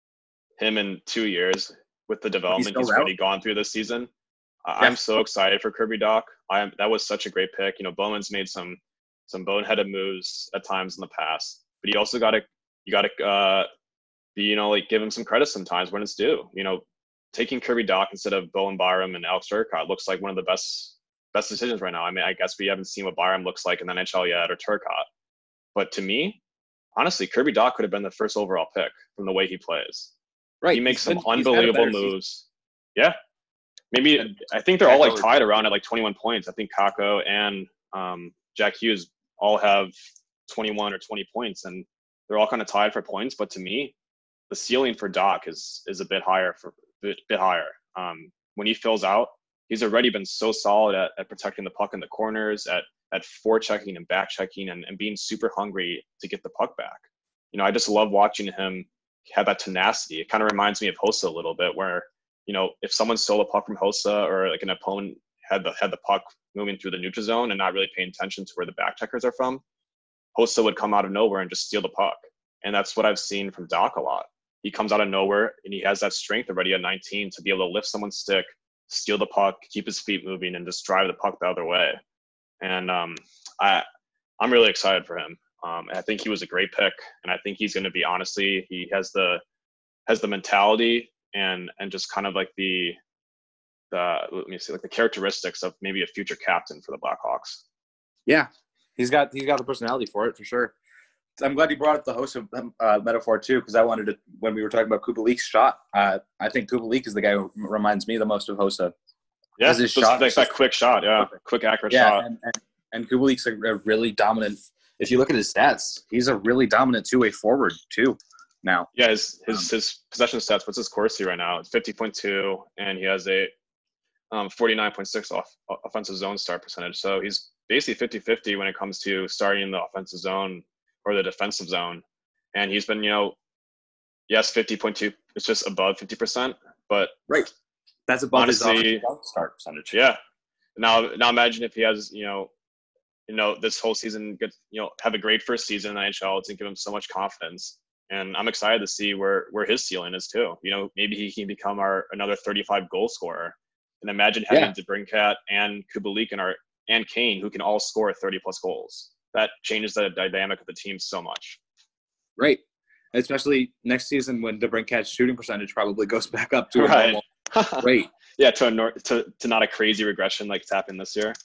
[SPEAKER 4] him in two years with the development he's, he's already gone through this season? Uh, yeah. I'm so excited for Kirby Dach. I am. That was such a great pick. You know, Bowman's made some some boneheaded moves at times in the past, but you also got to you got to uh, be you know like give him some credit sometimes when it's due. You know, taking Kirby Dach instead of Bowen Byram and Alex Turcotte looks like one of the best best decisions right now. I mean, I guess we haven't seen what Byram looks like in the N H L yet, or Turcotte, but to me, honestly, Kirby Dach could have been the first overall pick from the way he plays. Right, he makes he's some been, unbelievable moves. Season. Yeah, maybe and I think they're all like tied around at like twenty-one points. I think Kakko and um, Jack Hughes all have twenty-one or twenty points, and they're all kind of tied for points. But to me, the ceiling for Dach is is a bit higher for bit, bit higher. Um, when he fills out, he's already been so solid at, at protecting the puck in the corners, at at forechecking and back checking, and, and being super hungry to get the puck back. You know, I just love watching him have that tenacity. It kind of reminds me of Hossa a little bit, where, you know, if someone stole a puck from Hossa, or like an opponent had the had the puck moving through the neutral zone and not really paying attention to where the back checkers are from, Hossa would come out of nowhere and just steal the puck. And that's what I've seen from Dach a lot. He comes out of nowhere and he has that strength already at nineteen to be able to lift someone's stick, steal the puck, keep his feet moving, and just drive the puck the other way. And um, I, I'm really excited for him. Um, and I think he was a great pick, and I think he's going to be, honestly, he has the has the mentality and and just kind of like the the let me see like the characteristics of maybe a future captain for the Blackhawks.
[SPEAKER 3] Yeah, he's got he's got the personality for it for sure. I'm glad you brought up the Hossa uh, metaphor too, because I wanted to, when we were talking about Kubalik's shot, uh, I think Kubalik is the guy who reminds me the most of Hossa.
[SPEAKER 4] Yeah, his shot, like that quick shot, yeah, perfect. quick accurate
[SPEAKER 3] yeah,
[SPEAKER 4] shot.
[SPEAKER 3] And, and, and Kubalik's a, a really dominant. If you look at his stats, he's a really dominant two-way forward too. Now,
[SPEAKER 4] yeah, his his um, his possession stats. What's his Corsi right now? It's fifty point two, and he has a um, forty-nine point six off offensive zone start percentage. So he's basically fifty-fifty when it comes to starting in the offensive zone or the defensive zone. And he's been, you know, yes, fifty point two. It's just above fifty percent, but
[SPEAKER 3] right. That's above
[SPEAKER 4] honestly,
[SPEAKER 3] his start percentage.
[SPEAKER 4] Yeah. Now, now imagine if he has, you know, you know, this whole season, get, you know, have a great first season in the N H L. It's going to give him so much confidence. And I'm excited to see where, where his ceiling is too. You know, maybe he can become our another thirty-five goal scorer. And imagine having yeah. DeBrincat and Kubalik and our and Kane, who can all score thirty plus goals. That changes the dynamic of the team so much.
[SPEAKER 3] Right. Especially next season when DeBrincat's shooting percentage probably goes back up to a
[SPEAKER 4] right.
[SPEAKER 3] normal rate.
[SPEAKER 4] Yeah, to, a nor- to to not a crazy regression like it's happened this year.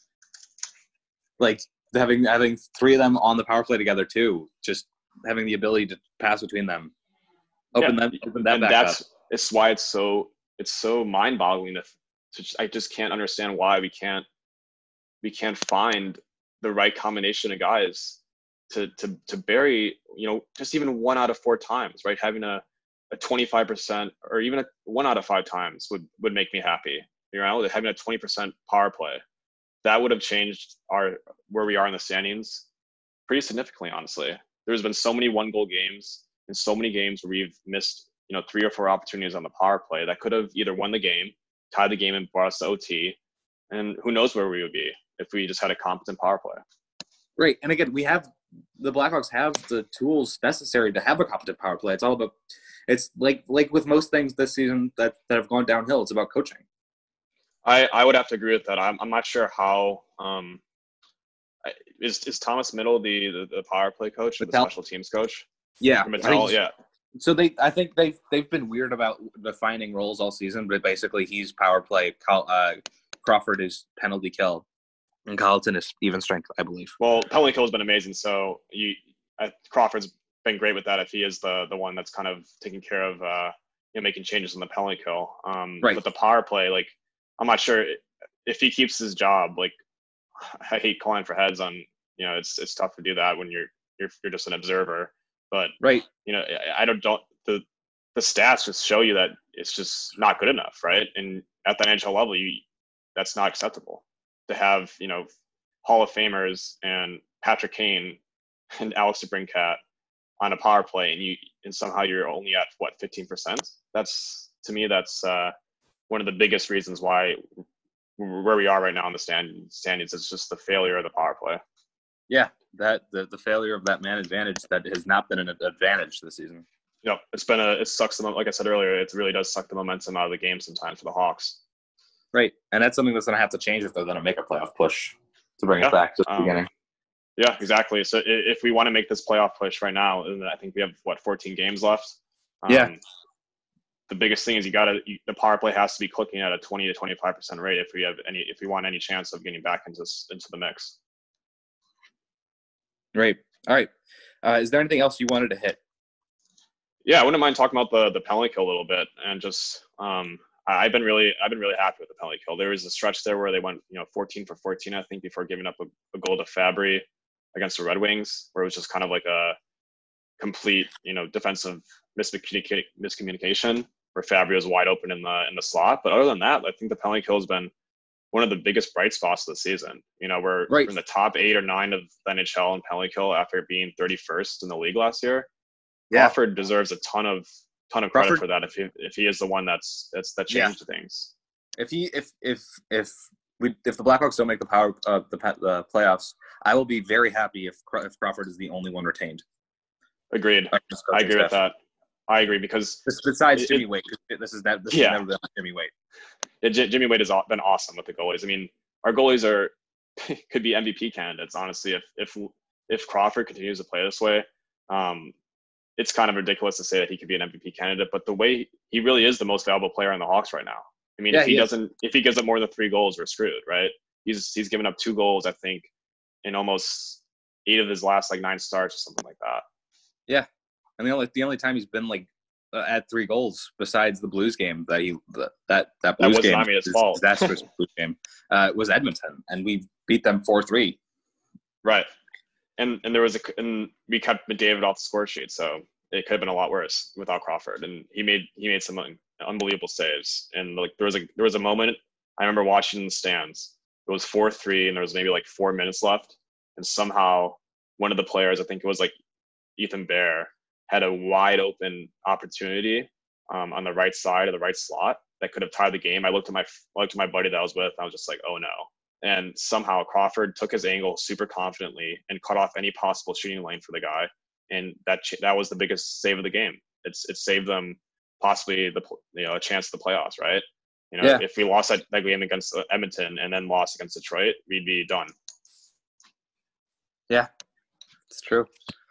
[SPEAKER 3] Like having having three of them on the power play together too, just having the ability to pass between them, open
[SPEAKER 4] yeah.
[SPEAKER 3] them, open that
[SPEAKER 4] and
[SPEAKER 3] back
[SPEAKER 4] that's,
[SPEAKER 3] up.
[SPEAKER 4] It's why it's so it's so mind-boggling. To, to just, I just can't understand why we can't we can't find the right combination of guys to to to bury, you know, just even one out of four times, right? Having a a twenty-five percent or even a one out of five times would, would make me happy. You know, having a twenty percent power play, that would have changed our where we are in the standings pretty significantly, honestly. There's been so many one goal games and so many games where we've missed, you know, three or four opportunities on the power play that could have either won the game, tied the game, and brought us to O T. And who knows where we would be if we just had a competent power play.
[SPEAKER 3] Right. And again, we have the Blackhawks have the tools necessary to have a competent power play. It's all about It's like like with most things this season that, that have gone downhill, it's about coaching.
[SPEAKER 4] I, I would have to agree with that. I'm I'm not sure how um is is Thomas Middle the, the, the power play coach or the special teams coach?
[SPEAKER 3] Yeah,
[SPEAKER 4] Mattel, yeah.
[SPEAKER 3] So they I think they've they've been weird about defining roles all season, but basically he's power play. Uh, Crawford is penalty kill, and Carlton is even strength, I believe.
[SPEAKER 4] Well, penalty kill has been amazing. So you I, Crawford's been great with that if he is the the one that's kind of taking care of uh you know making changes on the penalty kill. Um
[SPEAKER 3] right.
[SPEAKER 4] But the power play, like I'm not sure if he keeps his job. Like I hate calling for heads on, you know, it's it's tough to do that when you're you're you're just an observer. But
[SPEAKER 3] right,
[SPEAKER 4] you know, I don't don't the the stats just show you that it's just not good enough, right? And at the N H L level, you that's not acceptable to have, you know, Hall of Famers and Patrick Kane and Alex DeBrincat on a power play, and you and somehow you're only at what fifteen percent. That's to me, that's uh, one of the biggest reasons why where we are right now in the stand, standings. It's just the failure of the power play.
[SPEAKER 3] Yeah, that the, the failure of that man advantage that has not been an advantage this season.
[SPEAKER 4] you know, it's been a, it sucks the, like I said earlier, it really does suck the momentum out of the game sometimes for the Hawks.
[SPEAKER 3] Right. And that's something that's going to have to change if they're going to make a playoff push to bring
[SPEAKER 4] yeah.
[SPEAKER 3] it back to the
[SPEAKER 4] um,
[SPEAKER 3] beginning.
[SPEAKER 4] Yeah, exactly. So if we want to make this playoff push right now, and I think we have, what, fourteen games left? Um,
[SPEAKER 3] yeah.
[SPEAKER 4] The biggest thing is you got to, the power play has to be clicking at a twenty to twenty-five percent rate if we have any, if we want any chance of getting back into into the mix.
[SPEAKER 3] Right. All right. Uh, is there anything else you wanted to hit?
[SPEAKER 4] Yeah, I wouldn't mind talking about the the penalty kill a little bit, and just um, I've been really I've been really happy with the penalty kill. There was a stretch there where they went, you know, fourteen for fourteen, I think, before giving up a, a goal to Fabry against the Red Wings, where it was just kind of like a complete, you know, defensive miscommunica- miscommunication, where Fabry was wide open in the in the slot. But other than that, I think the penalty kill has been one of the biggest bright spots of the season. You know, we're
[SPEAKER 3] right.
[SPEAKER 4] in the top eight or nine of the N H L in penalty kill after being thirty-first in the league last year. Yeah. Crawford deserves a ton of ton of credit Crawford, for that if he if he is the one that's that's that changed yeah. things.
[SPEAKER 3] If he if if if we if the Blackhawks don't make the power uh, the the playoffs, I will be very happy if if Crawford is the only one retained.
[SPEAKER 4] Agreed. I agree staff. with that. I agree because
[SPEAKER 3] besides it, Jimmy Waite, this is that this yeah. has never been Jimmy Waite.
[SPEAKER 4] Yeah, J- Jimmy Waite has been awesome with the goalies. I mean, our goalies are could be M V P candidates. Honestly, if if if Crawford continues to play this way, um, it's kind of ridiculous to say that he could be an M V P candidate. But the way he really is the most valuable player in the Hawks right now. I mean, yeah, if he, he doesn't, if he gives up more than three goals, we're screwed, right? He's he's given up two goals, I think, in almost eight of his last like nine starts or something like that.
[SPEAKER 3] Yeah, and the only the only time he's been like uh, at three goals besides the Blues game that he the, that that Blues
[SPEAKER 4] that
[SPEAKER 3] game
[SPEAKER 4] not his fault.
[SPEAKER 3] disastrous Blues game uh, was Edmonton, and we beat them four three.
[SPEAKER 4] Right, and and there was a and we kept McDavid off the score sheet, so it could have been a lot worse without Crawford, and he made he made some unbelievable saves. And like there was a there was a moment I remember watching in the stands. It was four three, and there was maybe like four minutes left, and somehow one of the players, I think it was like Ethan Bear, had a wide open opportunity um, on the right side of the right slot that could have tied the game. I looked at my I looked at my buddy that I was with, and I was just like, oh no. And somehow Crawford took his angle super confidently and cut off any possible shooting lane for the guy. And that that was the biggest save of the game. It's it saved them possibly the you know a chance at the playoffs, right? You know, yeah. if we lost that, that game against Edmonton and then lost against Detroit, we'd be done.
[SPEAKER 3] Yeah, it's true.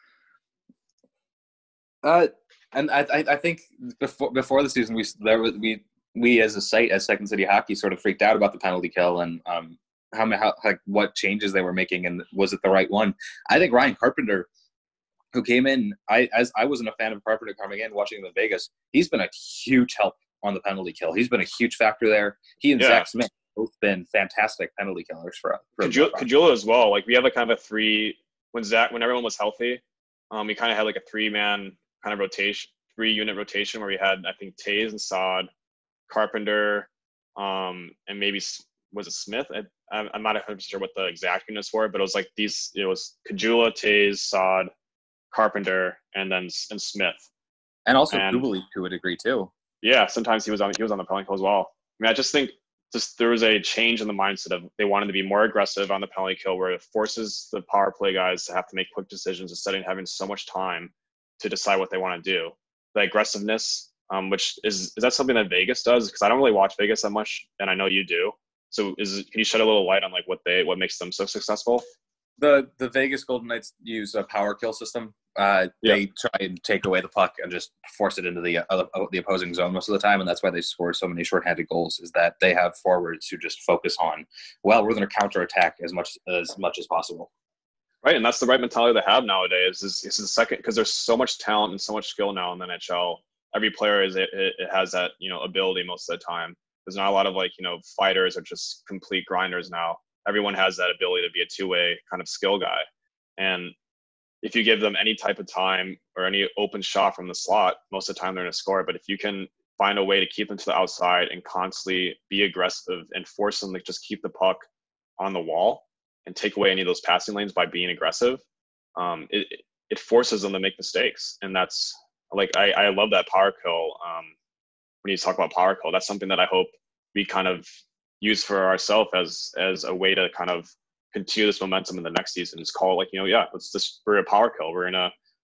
[SPEAKER 3] Uh, and I I think before before the season we there was we we as a site as Second City Hockey sort of freaked out about the penalty kill and um how how like what changes they were making and was it the right one? I think Ryan Carpenter, who came in, I as I wasn't a fan of Carpenter coming in, watching him in Vegas. He's been a huge help on the penalty kill. He's been a huge factor there. He and yeah. Zach Smith both been fantastic penalty killers for us.
[SPEAKER 4] Caggiula as well. Like we have a kind of a three when Zach when everyone was healthy, um, we kind of had like a three man kind of rotation, three unit rotation where we had I think Taves and Saad, Carpenter, um, and maybe was it Smith? I, I'm not one hundred percent sure what the exact units were, but it was like these. It was Caggiula, Taves, Saad, Carpenter, and then and Smith,
[SPEAKER 3] and also Kubalik to a degree too.
[SPEAKER 4] Yeah, sometimes he was on he was on the penalty kill as well. I mean, I just think just there was a change in the mindset of they wanted to be more aggressive on the penalty kill, where it forces the power play guys to have to make quick decisions instead of having so much time to decide what they want to do. The aggressiveness, um, which is is that something that Vegas does? Because I don't really watch Vegas that much, and I know you do. So, is can you shed a little light on like what they what makes them so successful?
[SPEAKER 3] The the Vegas Golden Knights use a power kill system. Uh,
[SPEAKER 4] yeah.
[SPEAKER 3] They try and take away the puck and just force it into the uh, the opposing zone most of the time, and that's why they score so many shorthanded goals. Is that they have forwards who just focus on, well, we're going to counterattack as much as much as possible.
[SPEAKER 4] Right, and that's the right mentality they have nowadays. Is this is the second because there's so much talent and so much skill now in the N H L. Every player is it, it has that you know ability most of the time. There's not a lot of like you know fighters or just complete grinders now. Everyone has that ability to be a two-way kind of skill guy. And if you give them any type of time or any open shot from the slot, most of the time they're going to score. But if you can find a way to keep them to the outside and constantly be aggressive and force them to just keep the puck on the wall and take away any of those passing lanes by being aggressive, um, it, it forces them to make mistakes. And that's like, I, I love that power kill. Um, when you talk about power kill, that's something that I hope we kind of use for ourselves as as a way to kind of continue this momentum in the next season. Just call it like, you know, yeah, let's just, we're a power kill. We're going to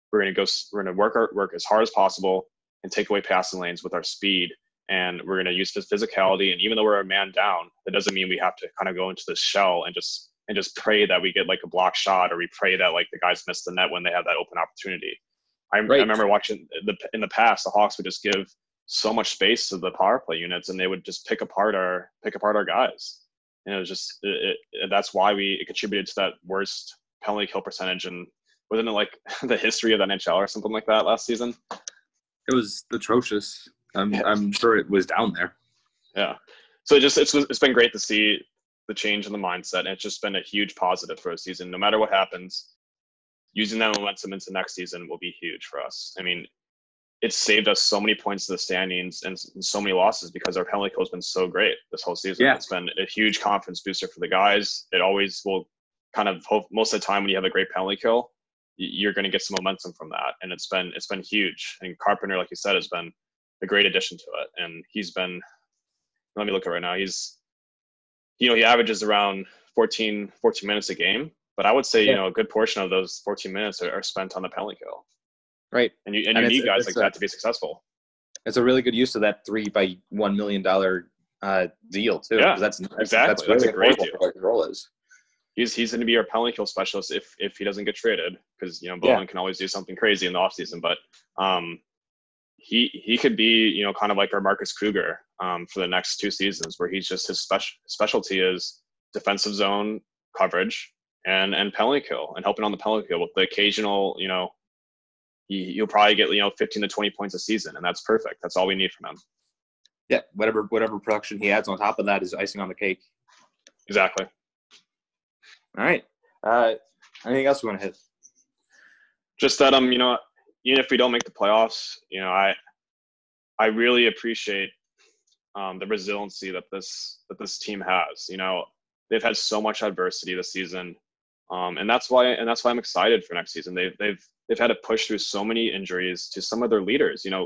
[SPEAKER 4] we're going to go, we're going to work our work as hard as possible and take away passing lanes with our speed. And we're going to use this physicality. And even though we're a man down, that doesn't mean we have to kind of go into this shell and just, and just pray that we get like a block shot, or we pray that like the guys miss the net when they have that open opportunity. I, right. I remember watching the, in the past, the Hawks would just give so much space to the power play units, and they would just pick apart our, pick apart our guys. And it was just, it, it, that's why we it contributed to that worst penalty kill percentage. And wasn't it like the history of the N H L or something like that last season?
[SPEAKER 3] It was atrocious. I'm, yeah. I'm sure it was down there.
[SPEAKER 4] Yeah. So it just, it's, it's been great to see the change in the mindset. And it's just been a huge positive for a season. No matter what happens, using that momentum into next season will be huge for us. I mean, it's saved us so many points to the standings and, and so many losses because our penalty kill has been so great this whole season. Yeah. It's been a huge confidence booster for the guys. It always will kind of hope most of the time when you have a great penalty kill, you're going to get some momentum from that. And it's been, it's been huge. And Carpenter, like you said, has been a great addition to it. And he's been, let me look at right now. He's, you know, he averages around fourteen, fourteen minutes a game, but I would say, yeah. you know, a good portion of those fourteen minutes are, are spent on the penalty kill.
[SPEAKER 3] Right.
[SPEAKER 4] And you, and, and you need guys like a, that to be successful.
[SPEAKER 3] It's a really good use of that three by one million dollars uh, deal too.
[SPEAKER 4] Yeah,
[SPEAKER 3] that's, that's
[SPEAKER 4] exactly.
[SPEAKER 3] That's,
[SPEAKER 4] really
[SPEAKER 3] that's a
[SPEAKER 4] great deal.
[SPEAKER 3] What his role is.
[SPEAKER 4] He's, he's going to be our penalty kill specialist if, if he doesn't get traded, because, you know, Bowman yeah. can always do something crazy in the offseason, but um, he, he could be, you know, kind of like our Marcus Kruger um, for the next two seasons, where he's just, his special specialty is defensive zone coverage and, and penalty kill and helping on the penalty kill with the occasional, you know, he, he'll probably get, you know, fifteen to twenty points a season, and that's perfect. That's all we need from him.
[SPEAKER 3] Yeah. Whatever, whatever production he adds on top of that is icing on the cake.
[SPEAKER 4] Exactly.
[SPEAKER 3] All right. Uh, anything else we want to hit?
[SPEAKER 4] Just that, um, you know, even if we don't make the playoffs, you know, I, I really appreciate um, the resiliency that this that this team has. You know, they've had so much adversity this season, um, and that's why and that's why I'm excited for next season. They've they've they've had to push through so many injuries to some of their leaders. You know,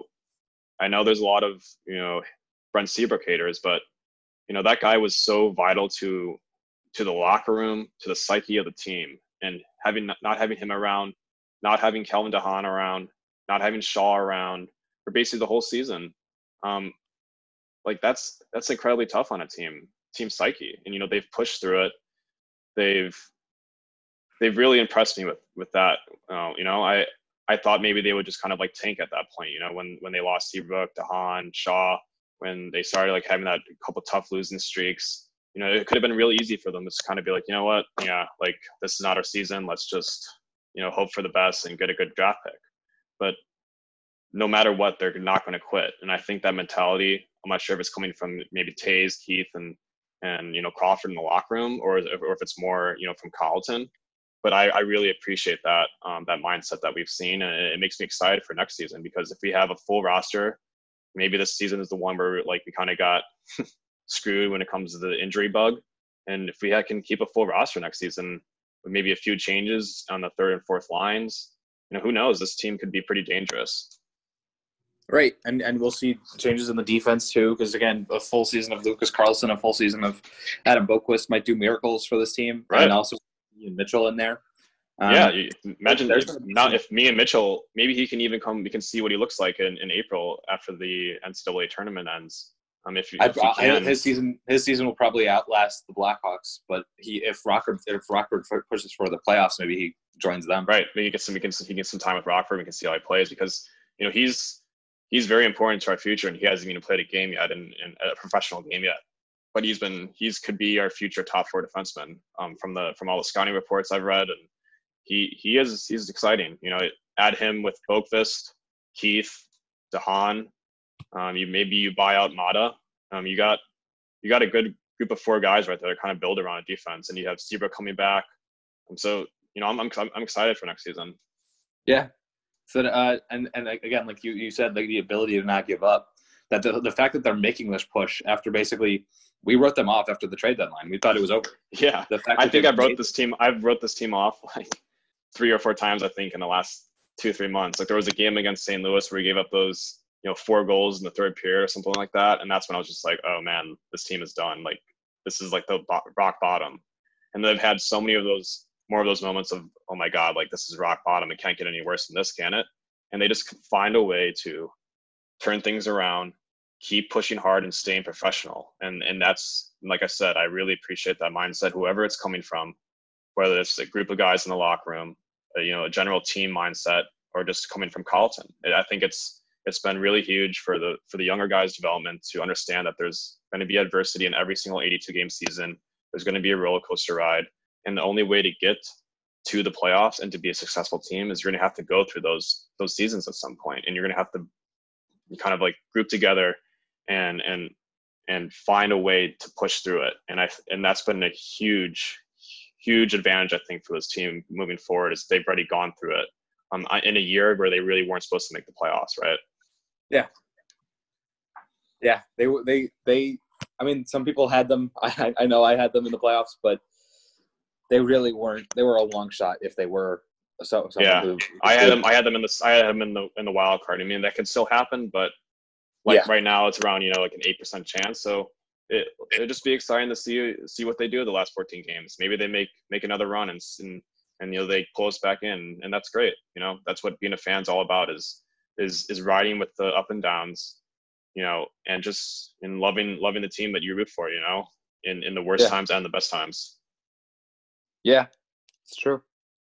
[SPEAKER 4] I know there's a lot of you know Brent Seabrook haters, but you know that guy was so vital to. to the locker room, to the psyche of the team, and having not having him around, not having Calvin DeHaan around, not having Shaw around for basically the whole season. Um, like that's that's incredibly tough on a team, team psyche. And you know they've pushed through it. They've they've really impressed me with with that. Uh, you know, I I thought maybe they would just kind of like tank at that point. You know, when when they lost Seabrook, DeHaan, Shaw, when they started like having that couple tough losing streaks. You know, it could have been really easy for them to kind of be like, you know what, yeah, like this is not our season. Let's just, you know, hope for the best and get a good draft pick. But no matter what, they're not going to quit. And I think that mentality, I'm not sure if it's coming from maybe Taze, Keith, and and you know Crawford in the locker room, or if, or if it's more, you know, from Carleton. But I, I really appreciate that um, that mindset that we've seen, and it, it makes me excited for next season, because if we have a full roster, maybe this season is the one where like we kind of got. screwed when it comes to the injury bug, and if we can keep a full roster next season with maybe a few changes on the third and fourth lines, you know, who knows, this team could be pretty dangerous.
[SPEAKER 3] Right. And and we'll see changes in the defense too, because again, a full season of Lucas Carlson, a full season of Adam Boquist might do miracles for this team.
[SPEAKER 4] Right.
[SPEAKER 3] And also Mitchell in there.
[SPEAKER 4] Um, yeah, you, imagine if, not if me and Mitchell, maybe he can even come, we can see what he looks like in, in April after the N C double A tournament ends. Um, if, you, if
[SPEAKER 3] I, can. his season, his season will probably outlast the Blackhawks. But he, if Rockford, if Rockford pushes for the playoffs, maybe he joins them.
[SPEAKER 4] Right. Maybe he gets some, we can, he gets some time with Rockford. We can see how he plays, because you know he's he's very important to our future, and he hasn't even played a game yet, in, in a professional game yet. But he's been he's could be our future top four defenseman. Um, from the from all the scouting reports I've read, and he he is he's exciting. You know, add him with Boquist, Keith, DeHaan. Um, you maybe you buy out Mata. Um, you got you got a good group of four guys right there that kind of build around a defense, and you have Seabrook coming back. Um, so you know, I'm I'm I'm excited for next season.
[SPEAKER 3] Yeah. So uh, and and again, like you you said, like the ability to not give up. That the the fact that they're making this push after basically we wrote them off after the trade deadline. We thought it was over.
[SPEAKER 4] Yeah.
[SPEAKER 3] The fact
[SPEAKER 4] I think I wrote
[SPEAKER 3] made-
[SPEAKER 4] this team. I've wrote this team off like three or four times. I think in the last two three months. Like there was a game against Saint Louis where we gave up those. You know, four goals in the third period or something like that. And that's when I was just like, oh man, this team is done. Like this is like the bo- rock bottom. And they've had so many of those more of those moments of, oh my God, like this is rock bottom. It can't get any worse than this, can it? And they just find a way to turn things around, keep pushing hard and staying professional. And and that's, like I said, I really appreciate that mindset, whoever it's coming from, whether it's a group of guys in the locker room, a, you know, a general team mindset, or just coming from Carleton. I think it's it's been really huge for the for the younger guys' development to understand that there's going to be adversity in every single eighty-two game season. There's going to be a roller coaster ride. And the only way to get to the playoffs and to be a successful team is you're going to have to go through those those seasons at some point, and you're going to have to kind of like group together and and and find a way to push through it. And I and that's been a huge huge advantage, I think, for this team moving forward, is they've already gone through it um in a year where they really weren't supposed to make the playoffs, right?
[SPEAKER 3] Yeah. Yeah, they they they. I mean, some people had them. I I know I had them in the playoffs, but they really weren't. They were a long shot if they were. So
[SPEAKER 4] yeah,
[SPEAKER 3] who,
[SPEAKER 4] I had them. I had them in the. I had them in the in the wild card. I mean, that could still happen, but like yeah. right now, it's around, you know, like an eight percent chance. So it it'd just be exciting to see see what they do the last fourteen games. Maybe they make make another run and and and you know they pull us back in, and that's great. You know, that's what being a fan's all about, is is is riding with the up and downs, you know, and just in loving loving the team that you root for, you know, in in the worst yeah. times and the best times.
[SPEAKER 3] Yeah, it's true.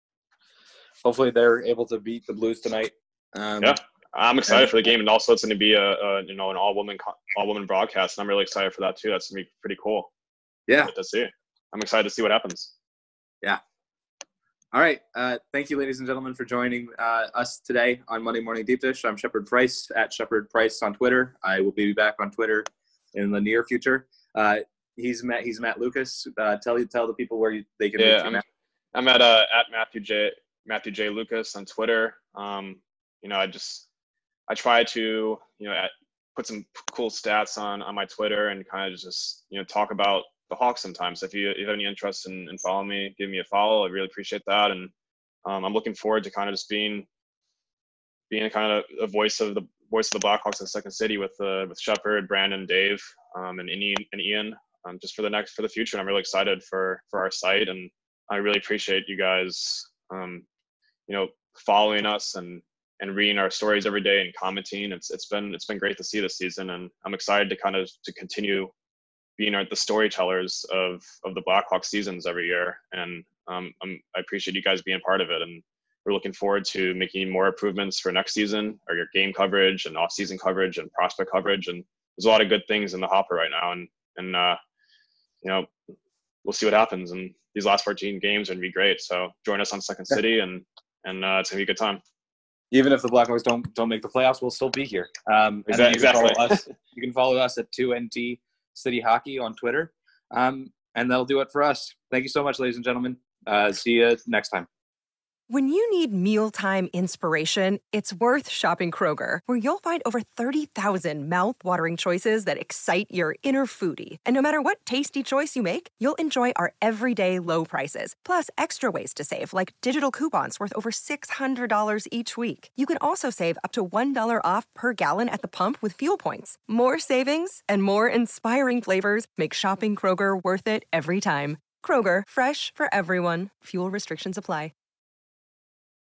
[SPEAKER 3] Hopefully they're able to beat the Blues tonight. Um,
[SPEAKER 4] yeah, I'm excited and, for the game, and also it's going to be a, a you know an all woman all woman broadcast, and I'm really excited for that too. That's going to be pretty cool.
[SPEAKER 3] Yeah,
[SPEAKER 4] to see. I'm excited to see what happens.
[SPEAKER 3] Yeah. All right. Uh, thank you, ladies and gentlemen, for joining uh, us today on Monday Morning Deep Dish. I'm Shepard Price at Shepard Price on Twitter. I will be back on Twitter in the near future. Uh, he's Matt. He's Matt Lucas. Uh, tell you tell the people where you, they can.
[SPEAKER 4] Yeah,
[SPEAKER 3] reach you,
[SPEAKER 4] I'm,
[SPEAKER 3] Matt.
[SPEAKER 4] I'm at uh, at Matthew J. Matthew J. Lucas on Twitter. Um, you know, I just, I try to, you know, at, put some cool stats on, on my Twitter and kind of just, you know, talk about the Hawks sometimes. If you, if you have any interest in, in following me, give me a follow. I really appreciate that. And um, I'm looking forward to kind of just being, being a kind of a voice of the voice of the Blackhawks in Second City with, uh, with Shepard, Brandon, Dave, um, and Ian, and Ian um, just for the next, for the future. And I'm really excited for, for our site. And I really appreciate you guys, um, you know, following us and, and reading our stories every day and commenting. It's it's been it's been great to see this season, and I'm excited to kind of to continue being our, the storytellers of of the Blackhawks seasons every year. And um, I'm, I appreciate you guys being part of it, and we're looking forward to making more improvements for next season, or your game coverage and off-season coverage and prospect coverage. And there's a lot of good things in the hopper right now, and and uh, you know, we'll see what happens. And these last fourteen games are gonna be great. So join us on Second City, and and uh, it's gonna be a good time.
[SPEAKER 3] Even if the Blackhawks don't don't make the playoffs, we'll still be here. Um,
[SPEAKER 4] exactly.
[SPEAKER 3] You can, follow us, you can follow us at two N T City Hockey on Twitter, um, and that'll do it for us. Thank you so much, ladies and gentlemen. Uh, see you next time.
[SPEAKER 8] When you need mealtime inspiration, it's worth shopping Kroger, where you'll find over thirty thousand mouth-watering choices that excite your inner foodie. And no matter what tasty choice you make, you'll enjoy our everyday low prices, plus extra ways to save, like digital coupons worth over six hundred dollars each week. You can also save up to one dollar off per gallon at the pump with fuel points. More savings and more inspiring flavors make shopping Kroger worth it every time. Kroger, fresh for everyone. Fuel restrictions apply.